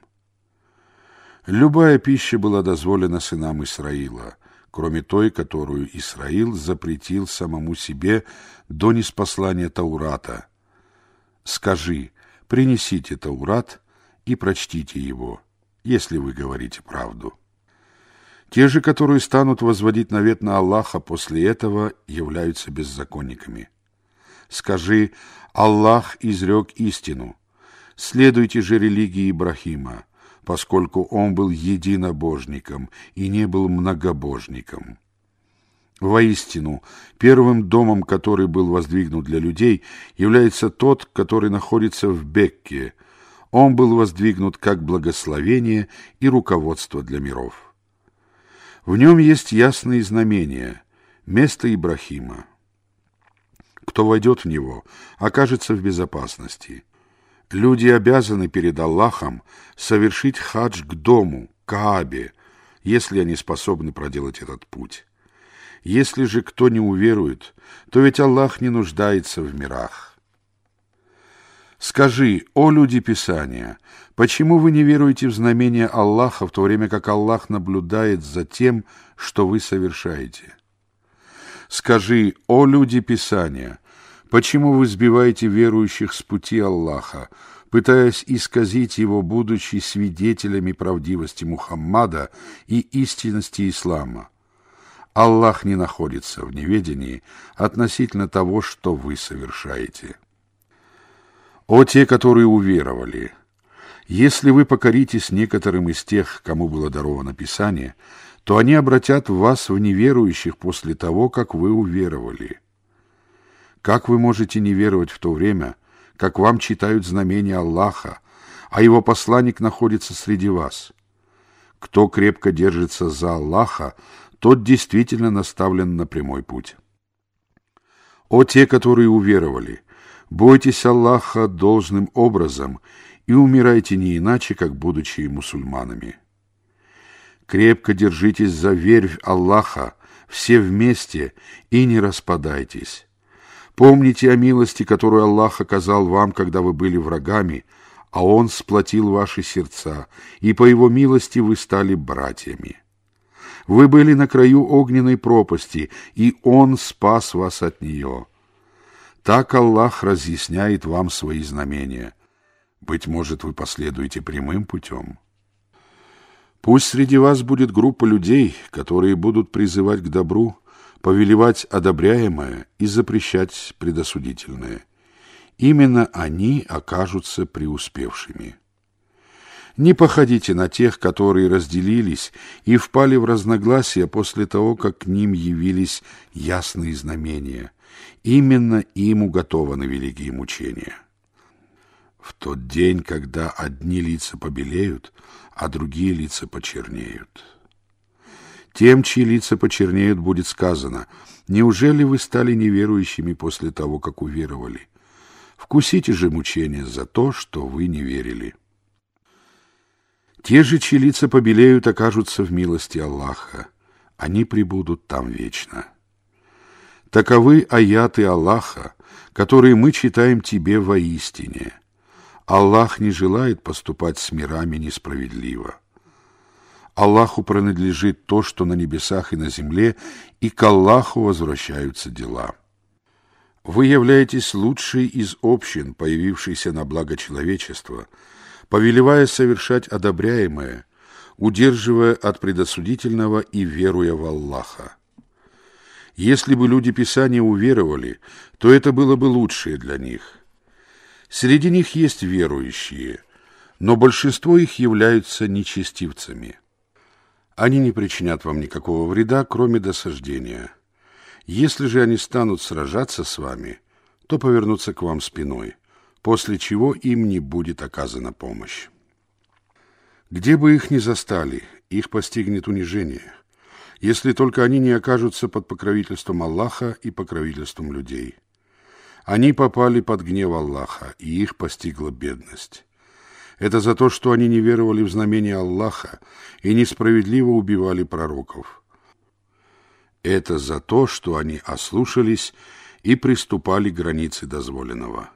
Любая пища была дозволена сынам Исраила, кроме той, которую Исраил запретил самому себе до ниспослания Таурата. Скажи, принесите Таурат и прочтите его, если вы говорите правду. Те же, которые станут возводить навет на Аллаха после этого, являются беззаконниками. Скажи, Аллах изрек истину. Следуйте же религии Ибрахима, поскольку он был единобожником и не был многобожником. Воистину, первым домом, который был воздвигнут для людей, является тот, который находится в Бекке. Он был воздвигнут как благословение и руководство для миров. В нем есть ясные знамения, место Ибрахима. Кто войдет в него, окажется в безопасности. Люди обязаны перед Аллахом совершить хадж к дому, Каабе, если они способны проделать этот путь. Если же кто не уверует, то ведь Аллах не нуждается в мирах. Скажи, о люди Писания, почему вы не веруете в знамения Аллаха, в то время как Аллах наблюдает за тем, что вы совершаете? Скажи, о люди Писания, почему вы сбиваете верующих с пути Аллаха, пытаясь исказить его, будучи свидетелями правдивости Мухаммада и истинности ислама? Аллах не находится в неведении относительно того, что вы совершаете. О те, которые уверовали! Если вы покоритесь некоторым из тех, кому было даровано Писание, то они обратят вас в неверующих после того, как вы уверовали. Как вы можете не веровать в то время, как вам читают знамения Аллаха, а его посланник находится среди вас? Кто крепко держится за Аллаха, тот действительно наставлен на прямой путь. О те, которые уверовали! Бойтесь Аллаха должным образом и умирайте не иначе, как будучи мусульманами. Крепко держитесь за верь Аллаха, все вместе, и не распадайтесь. Помните о милости, которую Аллах оказал вам, когда вы были врагами, а Он сплотил ваши сердца, и по Его милости вы стали братьями. Вы были на краю огненной пропасти, и Он спас вас от нее. Так Аллах разъясняет вам свои знамения. Быть может, вы последуете прямым путем. Пусть среди вас будет группа людей, которые будут призывать к добру, повелевать одобряемое и запрещать предосудительное. Именно они окажутся преуспевшими. Не походите на тех, которые разделились и впали в разногласия после того, как к ним явились ясные знамения. Именно им уготованы великие мучения. В тот день, когда одни лица побелеют, а другие лица почернеют. Тем, чьи лица почернеют, будет сказано: неужели вы стали неверующими после того, как уверовали? Вкусите же мучения за то, что вы не верили. Те же, чьи лица побелеют, окажутся в милости Аллаха. Они пребудут там вечно. Таковы аяты Аллаха, которые мы читаем тебе воистине. Аллах не желает поступать с мирами несправедливо. Аллаху принадлежит то, что на небесах и на земле, и к Аллаху возвращаются дела. Вы являетесь лучшей из общин, появившейся на благо человечества, повелевая совершать одобряемое, удерживая от предосудительного и веруя в Аллаха. Если бы люди Писания уверовали, то это было бы лучшее для них. Среди них есть верующие, но большинство их являются нечестивцами. Они не причинят вам никакого вреда, кроме досаждения. Если же они станут сражаться с вами, то повернутся к вам спиной, после чего им не будет оказана помощь. Где бы их ни застали, их постигнет унижение, если только они не окажутся под покровительством Аллаха и покровительством людей. Они попали под гнев Аллаха, и их постигла бедность. Это за то, что они не веровали в знамения Аллаха и несправедливо убивали пророков. Это за то, что они ослушались и приступали к границе дозволенного.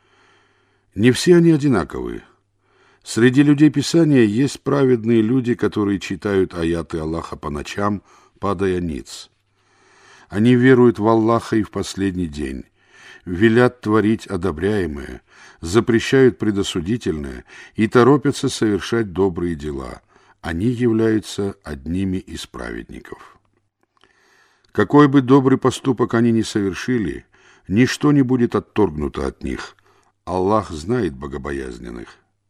Не все они одинаковы. Среди людей Писания есть праведные люди, которые читают аяты Аллаха по ночам, падая ниц. Они веруют в Аллаха и в последний день, велят творить одобряемое, запрещают предосудительное и торопятся совершать добрые дела. Они являются одними из праведников. Какой бы добрый поступок они ни совершили, ничто не будет отторгнуто от них. Аллах знает богобоязненных.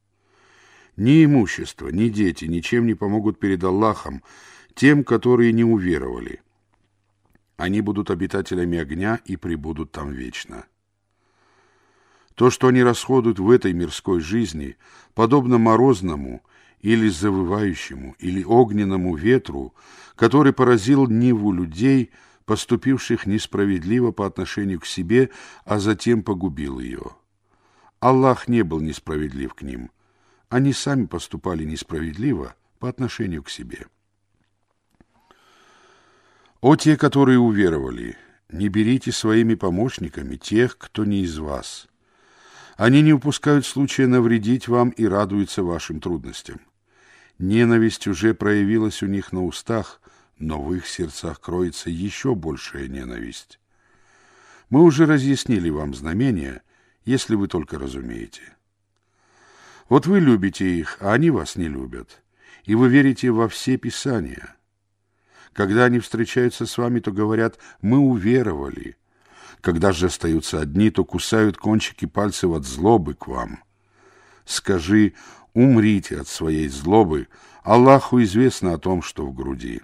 Ни имущество, ни дети ничем не помогут перед Аллахом тем, которые не уверовали. Они будут обитателями огня и пребудут там вечно. То, что они расходуют в этой мирской жизни, подобно морозному или завывающему, или огненному ветру, который поразил ниву людей, поступивших несправедливо по отношению к себе, а затем погубил ее. Аллах не был несправедлив к ним. Они сами поступали несправедливо по отношению к себе. О те, которые уверовали, не берите своими помощниками тех, кто не из вас. Они не упускают случая навредить вам и радуются вашим трудностям. Ненависть уже проявилась у них на устах, но в их сердцах кроется еще большая ненависть. Мы уже разъяснили вам знамения, если вы только разумеете. Вот вы любите их, а они вас не любят, и вы верите во все Писания. Когда они встречаются с вами, то говорят: «Мы уверовали». Когда же остаются одни, то кусают кончики пальцев от злобы к вам. Скажи: умрите от своей злобы, Аллаху известно о том, что в груди.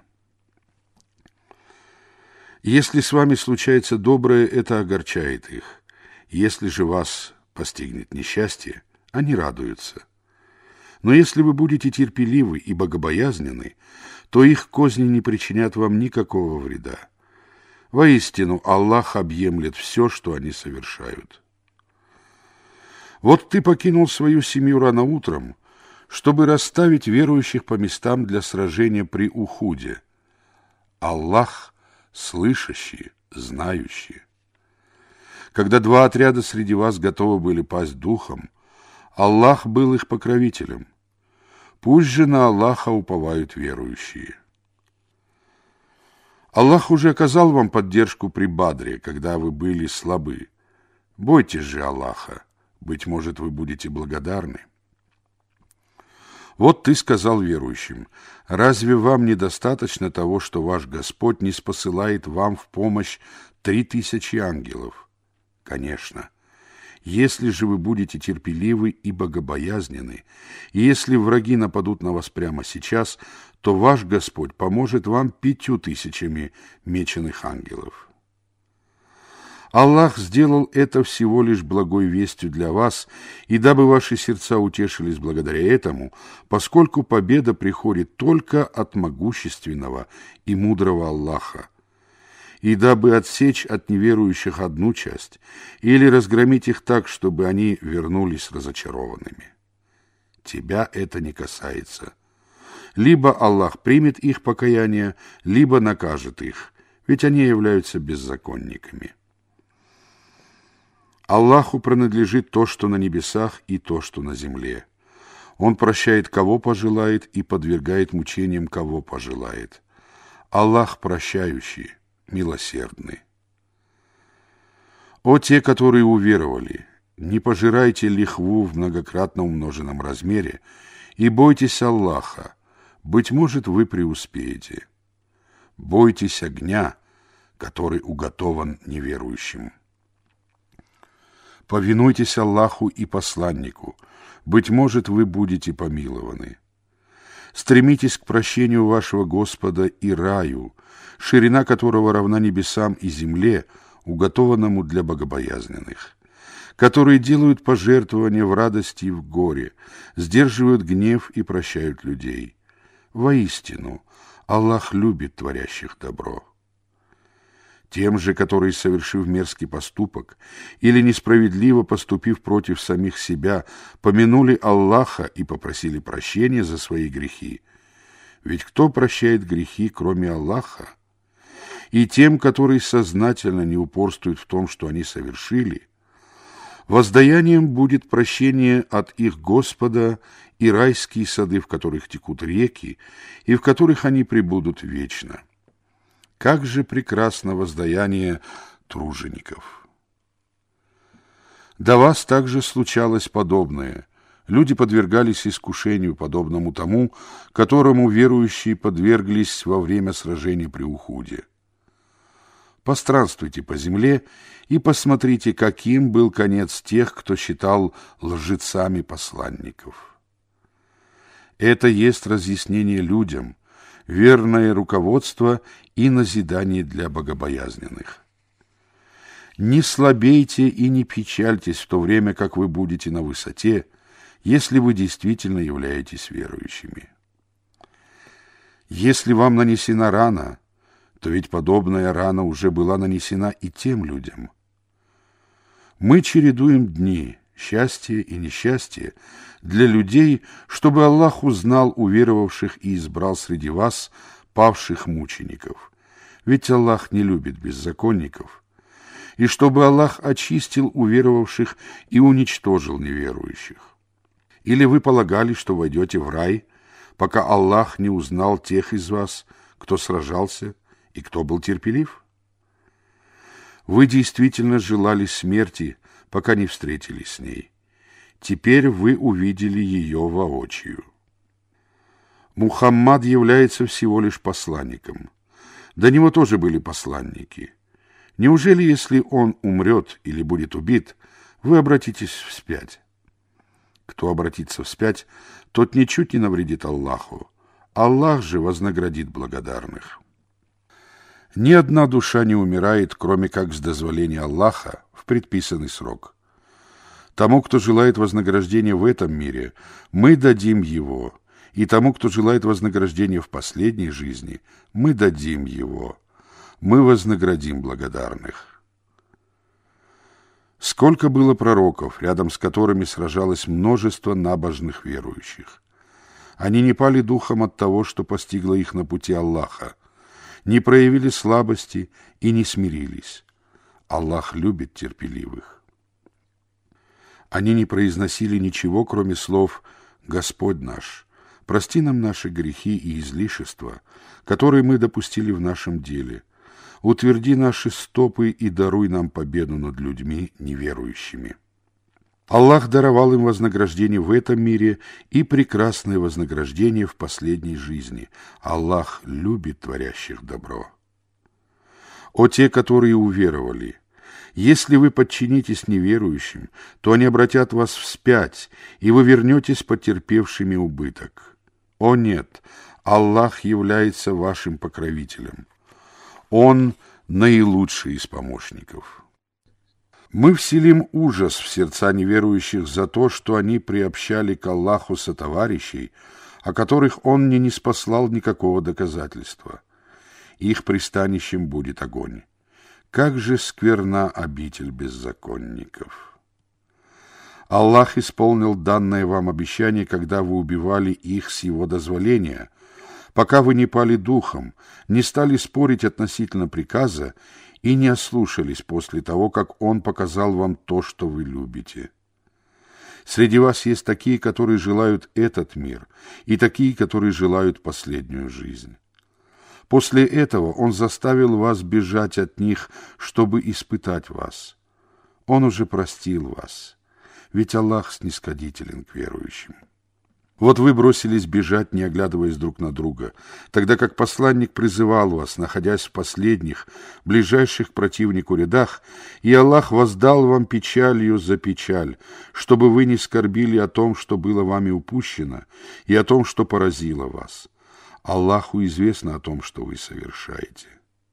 Если с вами случается доброе, это огорчает их. Если же вас постигнет несчастье, они радуются. Но если вы будете терпеливы и богобоязненны, то их козни не причинят вам никакого вреда. Воистину, Аллах объемлет все, что они совершают. Вот ты покинул свою семью рано утром, чтобы расставить верующих по местам для сражения при Ухуде. Аллах слышащий, знающий. Когда два отряда среди вас готовы были пасть духом, Аллах был их покровителем. Пусть же на Аллаха уповают верующие. Аллах уже оказал вам поддержку при Бадре, когда вы были слабы. Бойтесь же Аллаха, быть может, вы будете благодарны. Вот ты сказал верующим: разве вам недостаточно того, что ваш Господь не спосылает вам в помощь 3000 ангелов? Конечно. Если же вы будете терпеливы и богобоязненны, и если враги нападут на вас прямо сейчас, то ваш Господь поможет вам 5000 меченых ангелов. Аллах сделал это всего лишь благой вестью для вас, и дабы ваши сердца утешились благодаря этому, поскольку победа приходит только от могущественного и мудрого Аллаха, и дабы отсечь от неверующих одну часть или разгромить их так, чтобы они вернулись разочарованными. Тебя это не касается. Либо Аллах примет их покаяние, либо накажет их, ведь они являются беззаконниками. Аллаху принадлежит то, что на небесах, и то, что на земле. Он прощает, кого пожелает, и подвергает мучениям, кого пожелает. Аллах прощающий, милосердный. О те, которые уверовали, не пожирайте лихву в многократно умноженном размере, и бойтесь Аллаха, быть может, вы преуспеете. Бойтесь огня, который уготован неверующим. Повинуйтесь Аллаху и посланнику, быть может, вы будете помилованы. Стремитесь к прощению вашего Господа и раю, ширина которого равна небесам и земле, уготованному для богобоязненных, которые делают пожертвования в радости и в горе, сдерживают гнев и прощают людей. Воистину, Аллах любит творящих добро. Тем же, которые, совершив мерзкий поступок или несправедливо поступив против самих себя, помянули Аллаха и попросили прощения за свои грехи. Ведь кто прощает грехи, кроме Аллаха? И тем, которые сознательно не упорствуют в том, что они совершили, воздаянием будет прощение от их Господа и райские сады, в которых текут реки, и в которых они пребудут вечно. Как же прекрасно воздаяние тружеников! До вас также случалось подобное. Люди подвергались искушению, подобному тому, которому верующие подверглись во время сражения при Ухуде. Постранствуйте по земле и посмотрите, каким был конец тех, кто считал лжецами посланников. Это есть разъяснение людям, верное руководство и назидание для богобоязненных. Не слабейте и не печальтесь в то время, как вы будете на высоте, если вы действительно являетесь верующими. Если вам нанесена рана, то ведь подобная рана уже была нанесена и тем людям. Мы чередуем дни, счастье и несчастье для людей, чтобы Аллах узнал уверовавших и избрал среди вас павших мучеников. Ведь Аллах не любит беззаконников. И чтобы Аллах очистил уверовавших и уничтожил неверующих. Или вы полагали, что войдете в рай, пока Аллах не узнал тех из вас, кто сражался и кто был терпелив? Вы действительно желали смерти, пока не встретились с ней. Теперь вы увидели ее воочию. Мухаммад является всего лишь посланником. До него тоже были посланники. Неужели, если он умрет или будет убит, вы обратитесь вспять? Кто обратится вспять, тот ничуть не навредит Аллаху. Аллах же вознаградит благодарных. Ни одна душа не умирает, кроме как с дозволения Аллаха в предписанный срок. Тому, кто желает вознаграждения в этом мире, мы дадим его, и тому, кто желает вознаграждения в последней жизни, мы дадим его. Мы вознаградим благодарных. Сколько было пророков, рядом с которыми сражалось множество набожных верующих. Они не пали духом от того, что постигло их на пути Аллаха, не проявили слабости и не смирились. Аллах любит терпеливых. Они не произносили ничего, кроме слов «Господь наш, прости нам наши грехи и излишества, которые мы допустили в нашем деле. Утверди наши стопы и даруй нам победу над людьми неверующими». Аллах даровал им вознаграждение в этом мире и прекрасное вознаграждение в последней жизни. Аллах любит творящих добро. О те, которые уверовали! Если вы подчинитесь неверующим, то они обратят вас вспять, и вы вернетесь потерпевшими убыток. О нет! Аллах является вашим покровителем. Он наилучший из помощников. Мы вселим ужас в сердца неверующих за то, что они приобщали к Аллаху сотоварищей, о которых Он не ниспослал никакого доказательства. Их пристанищем будет огонь. Как же скверна обитель беззаконников! Аллах исполнил данное вам обещание, когда вы убивали их с Его дозволения, пока вы не пали духом, не стали спорить относительно приказа и не ослушались после того, как Он показал вам то, что вы любите. Среди вас есть такие, которые желают этот мир, и такие, которые желают последнюю жизнь. После этого Он заставил вас бежать от них, чтобы испытать вас. Он уже простил вас, ведь Аллах снисходителен к верующим. Вот вы бросились бежать, не оглядываясь друг на друга, тогда как посланник призывал вас, находясь в последних, ближайших к противнику рядах, и Аллах воздал вам печалью за печаль, чтобы вы не скорбили о том, что было вами упущено, и о том, что поразило вас. Аллаху известно о том, что вы совершаете.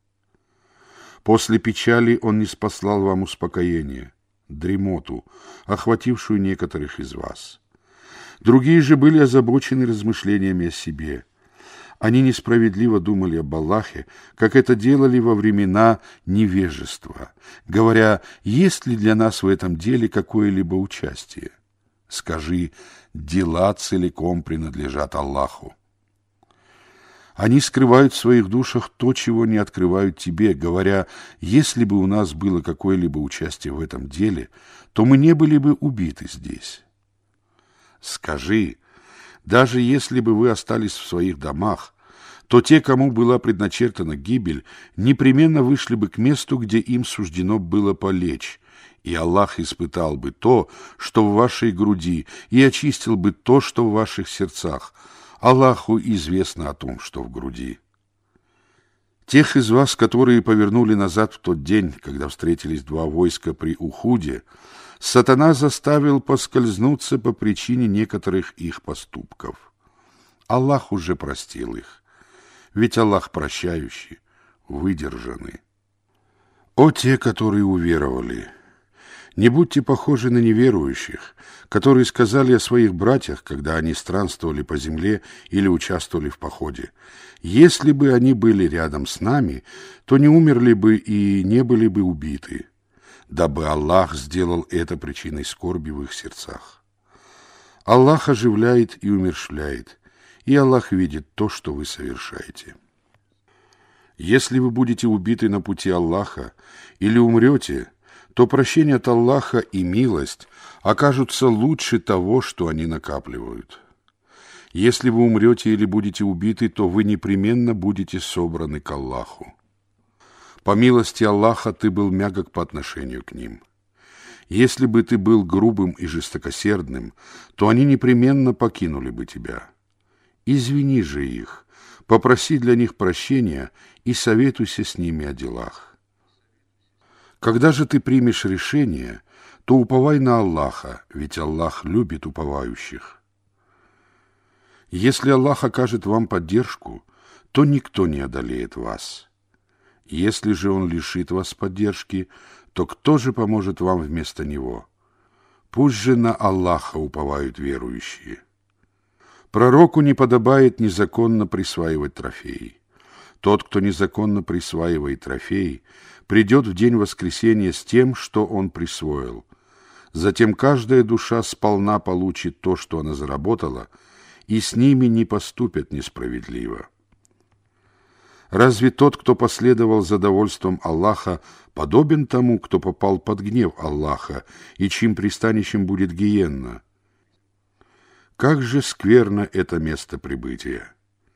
После печали Он ниспослал вам успокоение, дремоту, охватившую некоторых из вас. Другие же были озабочены размышлениями о себе. Они несправедливо думали об Аллахе, как это делали во времена невежества, говоря, есть ли для нас в этом деле какое-либо участие. Скажи, дела целиком принадлежат Аллаху. Они скрывают в своих душах то, чего не открывают тебе, говоря, если бы у нас было какое-либо участие в этом деле, то мы не были бы убиты здесь. Скажи, даже если бы вы остались в своих домах, то те, кому была предначертана гибель, непременно вышли бы к месту, где им суждено было полечь, и Аллах испытал бы то, что в вашей груди, и очистил бы то, что в ваших сердцах. Аллаху известно о том, что в груди. Тех из вас, которые повернули назад в тот день, когда встретились два войска при Ухуде, Сатана заставил поскользнуться по причине некоторых их поступков. Аллах уже простил их, ведь Аллах прощающий, выдержанный. О те, которые уверовали! Не будьте похожи на неверующих, которые сказали о своих братьях, когда они странствовали по земле или участвовали в походе. Если бы они были рядом с нами, то не умерли бы и не были бы убиты, дабы Аллах сделал это причиной скорби в их сердцах. Аллах оживляет и умерщвляет, и Аллах видит то, что вы совершаете. Если вы будете убиты на пути Аллаха или умрете, то прощение от Аллаха и милость окажутся лучше того, что они накапливают. Если вы умрете или будете убиты, то вы непременно будете собраны к Аллаху. По милости Аллаха ты был мягок по отношению к ним. Если бы ты был грубым и жестокосердным, то они непременно покинули бы тебя. Извини же их, попроси для них прощения и советуйся с ними о делах. Когда же ты примешь решение, то уповай на Аллаха, ведь Аллах любит уповающих. Если Аллах окажет вам поддержку, то никто не одолеет вас. Если же Он лишит вас поддержки, то кто же поможет вам вместо Него? Пусть же на Аллаха уповают верующие. Пророку не подобает незаконно присваивать трофеи. Тот, кто незаконно присваивает трофеи, придет в день воскресения с тем, что он присвоил. Затем каждая душа сполна получит то, что она заработала, и с ними не поступят несправедливо. Разве тот, кто последовал за довольством Аллаха, подобен тому, кто попал под гнев Аллаха, и чьим пристанищем будет гиенна? Как же скверно это место прибытия!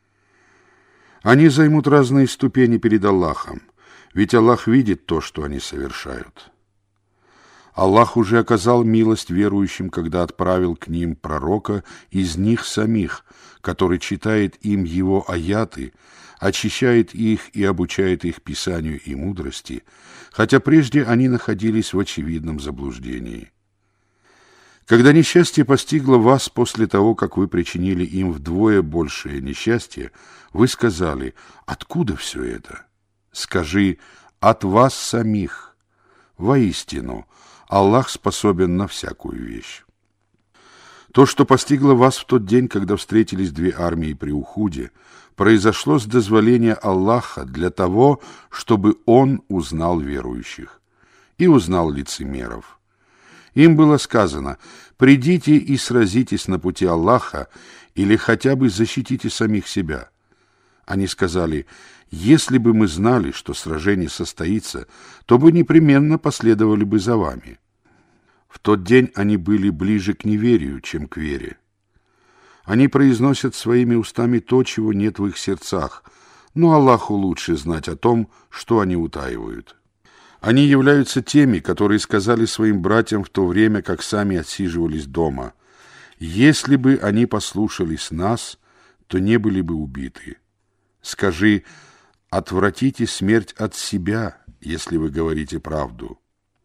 Они займут разные ступени перед Аллахом, ведь Аллах видит то, что они совершают. Аллах уже оказал милость верующим, когда отправил к ним пророка из них самих, который читает им его аяты, очищает их и обучает их писанию и мудрости, хотя прежде они находились в очевидном заблуждении. Когда несчастье постигло вас после того, как вы причинили им вдвое большее несчастье, вы сказали: «Откуда все это?» Скажи: «От вас самих». Воистину, Аллах способен на всякую вещь. То, что постигло вас в тот день, когда встретились две армии при Ухуде, произошло с дозволения Аллаха для того, чтобы Он узнал верующих и узнал лицемеров. Им было сказано: «Придите и сразитесь на пути Аллаха или хотя бы защитите самих себя». Они сказали: «Если бы мы знали, что сражение состоится, то бы непременно последовали бы за вами». В тот день они были ближе к неверию, чем к вере. Они произносят своими устами то, чего нет в их сердцах, но Аллаху лучше знать о том, что они утаивают. Они являются теми, которые сказали своим братьям в то время, как сами отсиживались дома: «Если бы они послушались нас, то не были бы убиты». Скажи: «Отвратите смерть от себя, если вы говорите правду».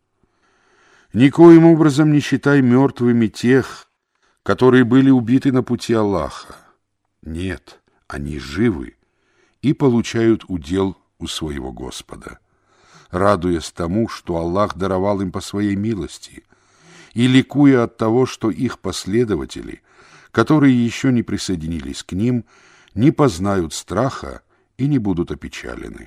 Никоим образом не считай мертвыми тех, которые были убиты на пути Аллаха. Нет, они живы и получают удел у своего Господа, радуясь тому, что Аллах даровал им по своей милости, и ликуя от того, что их последователи, которые еще не присоединились к ним, не познают страха и не будут опечалены.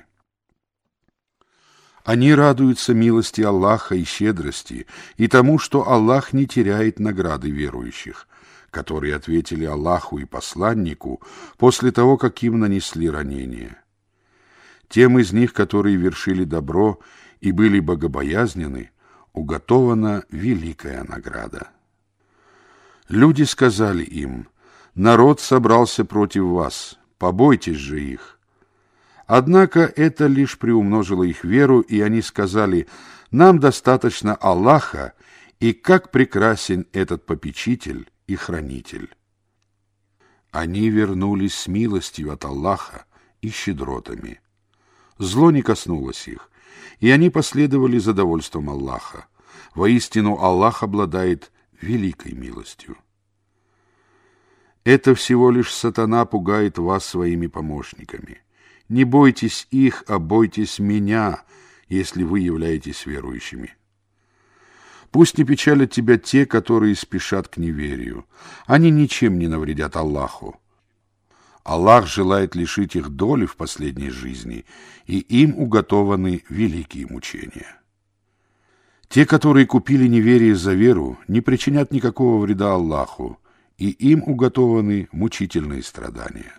Они радуются милости Аллаха и щедрости, и тому, что Аллах не теряет награды верующих, которые ответили Аллаху и посланнику после того, как им нанесли ранения. Тем из них, которые вершили добро и были богобоязнены, уготована великая награда. Люди сказали им: «Народ собрался против вас, побойтесь же их». Однако это лишь приумножило их веру, и они сказали: «Нам достаточно Аллаха, и как прекрасен этот попечитель и хранитель». Они вернулись с милостью от Аллаха и щедротами. Зло не коснулось их, и они последовали за довольством Аллаха. Воистину, Аллах обладает великой милостью. Это всего лишь сатана пугает вас своими помощниками. Не бойтесь их, а бойтесь меня, если вы являетесь верующими. Пусть не печалят тебя те, которые спешат к неверию. Они ничем не навредят Аллаху. Аллах желает лишить их доли в последней жизни, и им уготованы великие мучения. Те, которые купили неверие за веру, не причинят никакого вреда Аллаху, и им уготованы мучительные страдания.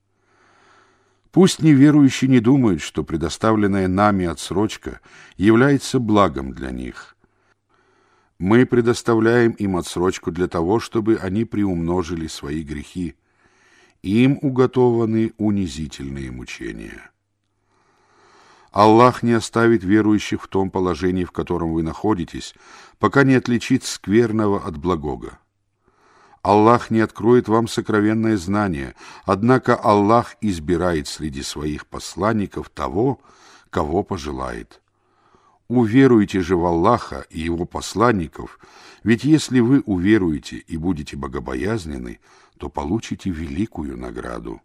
Пусть неверующие не думают, что предоставленная нами отсрочка является благом для них. Мы предоставляем им отсрочку для того, чтобы они приумножили свои грехи. Им уготованы унизительные мучения. Аллах не оставит верующих в том положении, в котором вы находитесь, пока не отличит скверного от благого. Аллах не откроет вам сокровенное знание, однако Аллах избирает среди своих посланников того, кого пожелает. Уверуйте же в Аллаха и Его посланников, ведь если вы уверуете и будете богобоязнены, то получите великую награду.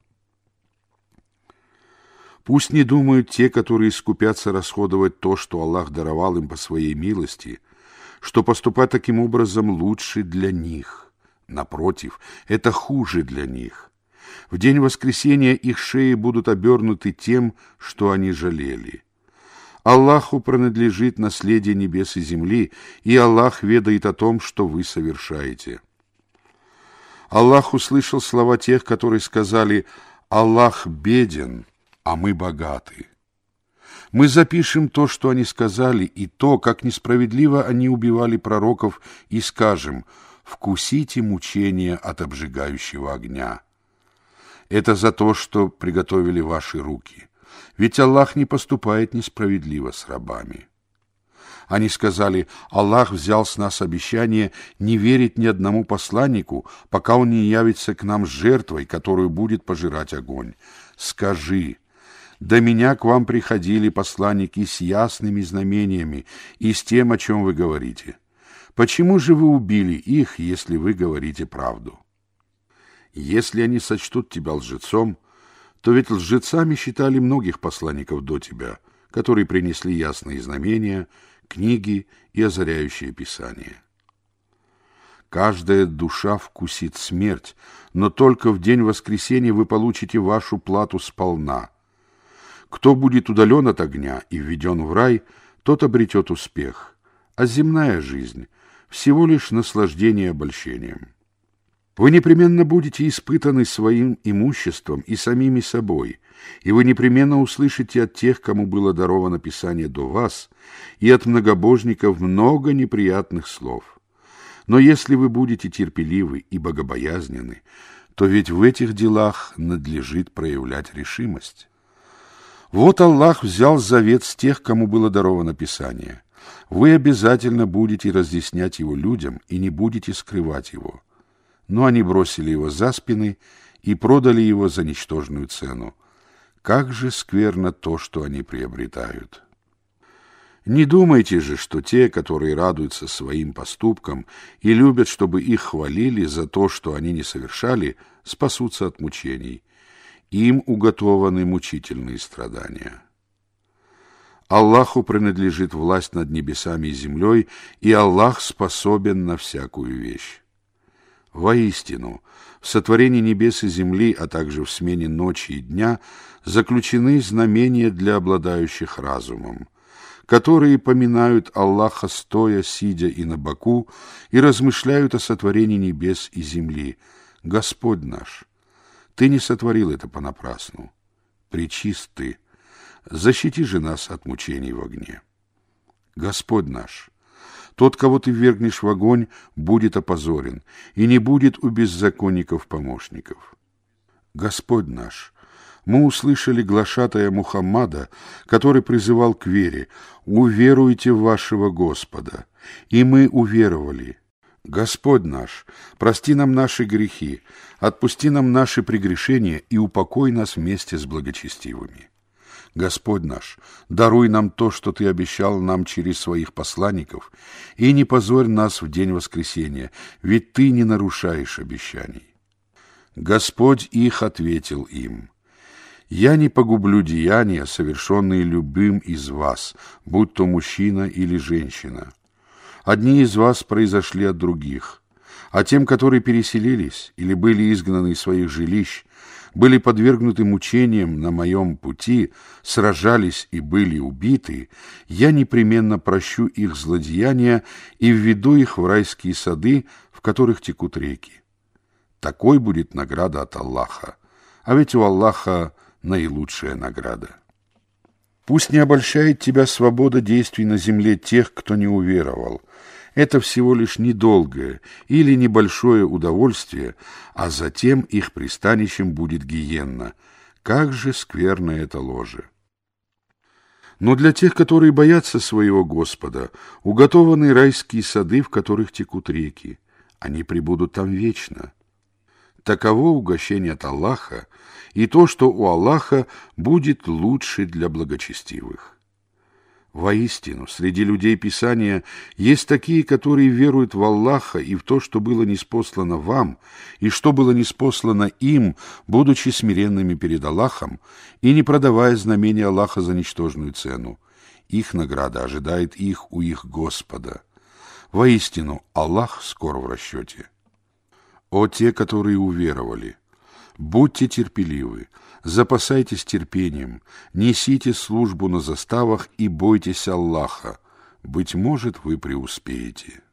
Пусть не думают те, которые скупятся расходовать то, что Аллах даровал им по своей милости, что поступать таким образом лучше для них. Напротив, это хуже для них. В день воскресения их шеи будут обернуты тем, что они жалели. Аллаху принадлежит наследие небес и земли, и Аллах ведает о том, что вы совершаете. Аллах услышал слова тех, которые сказали: «Аллах беден, а мы богаты». Мы запишем то, что они сказали, и то, как несправедливо они убивали пророков, и скажем: «Вкусите мучения от обжигающего огня». Это за то, что приготовили ваши руки. Ведь Аллах не поступает несправедливо с рабами. Они сказали: Аллах взял с нас обещание не верить ни одному посланнику, пока он не явится к нам с жертвой, которую будет пожирать огонь. Скажи: до меня к вам приходили посланники с ясными знамениями и с тем, о чем вы говорите. Почему же вы убили их, если вы говорите правду? Если они сочтут тебя лжецом, то ведь лжецами считали многих посланников до тебя, которые принесли ясные знамения, книги и озаряющие Писания. Каждая душа вкусит смерть, но только в день воскресения вы получите вашу плату сполна. Кто будет удален от огня и введен в рай, тот обретет успех, а земная жизнь — всего лишь наслаждение обольщением. Вы непременно будете испытаны своим имуществом и самими собой, и вы непременно услышите от тех, кому было даровано Писание до вас, и от многобожников много неприятных слов. Но если вы будете терпеливы и богобоязненны, то ведь в этих делах надлежит проявлять решимость. Вот Аллах взял завет с тех, кому было даровано Писание. Вы обязательно будете разъяснять его людям и не будете скрывать его. Но они бросили его за спины и продали его за ничтожную цену. Как же скверно то, что они приобретают! Не думайте же, что те, которые радуются своим поступкам и любят, чтобы их хвалили за то, что они не совершали, спасутся от мучений. Им уготованы мучительные страдания. Аллаху принадлежит власть над небесами и землей, и Аллах способен на всякую вещь. Воистину, в сотворении небес и земли, а также в смене ночи и дня, заключены знамения для обладающих разумом, которые поминают Аллаха стоя, сидя и на боку, и размышляют о сотворении небес и земли. Господь наш, Ты не сотворил это понапрасну. Пречист Ты, защити же нас от мучений в огне. Господь наш, тот, кого Ты ввергнешь в огонь, будет опозорен, и не будет у беззаконников помощников. Господь наш, мы услышали глашатая Мухаммада, который призывал к вере: «Уверуйте в вашего Господа», и мы уверовали. Господь наш, прости нам наши грехи, отпусти нам наши прегрешения и упокой нас вместе с благочестивыми. Господь наш, даруй нам то, что Ты обещал нам через своих посланников, и не позорь нас в день воскресения, ведь Ты не нарушаешь обещаний. Господь их ответил им: «Я не погублю деяния, совершенные любым из вас, будь то мужчина или женщина. Одни из вас произошли от других, а тем, которые переселились или были изгнаны из своих жилищ, были подвергнуты мучениям на моем пути, сражались и были убиты, я непременно прощу их злодеяния и введу их в райские сады, в которых текут реки. Такой будет награда от Аллаха, а ведь у Аллаха наилучшая награда. Пусть не обольщает тебя свобода действий на земле тех, кто не уверовал. Это всего лишь недолгое или небольшое удовольствие, а затем их пристанищем будет гиенна. Как же скверно это ложе! Но для тех, которые боятся своего Господа, уготованы райские сады, в которых текут реки. Они пребудут там вечно. Таково угощение от Аллаха, и то, что у Аллаха будет лучше для благочестивых. Воистину, среди людей Писания есть такие, которые веруют в Аллаха и в то, что было ниспослано вам, и что было ниспослано им, будучи смиренными перед Аллахом и не продавая знамения Аллаха за ничтожную цену. Их награда ожидает их у их Господа. Воистину, Аллах скоро в расчете. О те, которые уверовали! Будьте терпеливы, запасайтесь терпением, несите службу на заставах и бойтесь Аллаха. Быть может, вы преуспеете.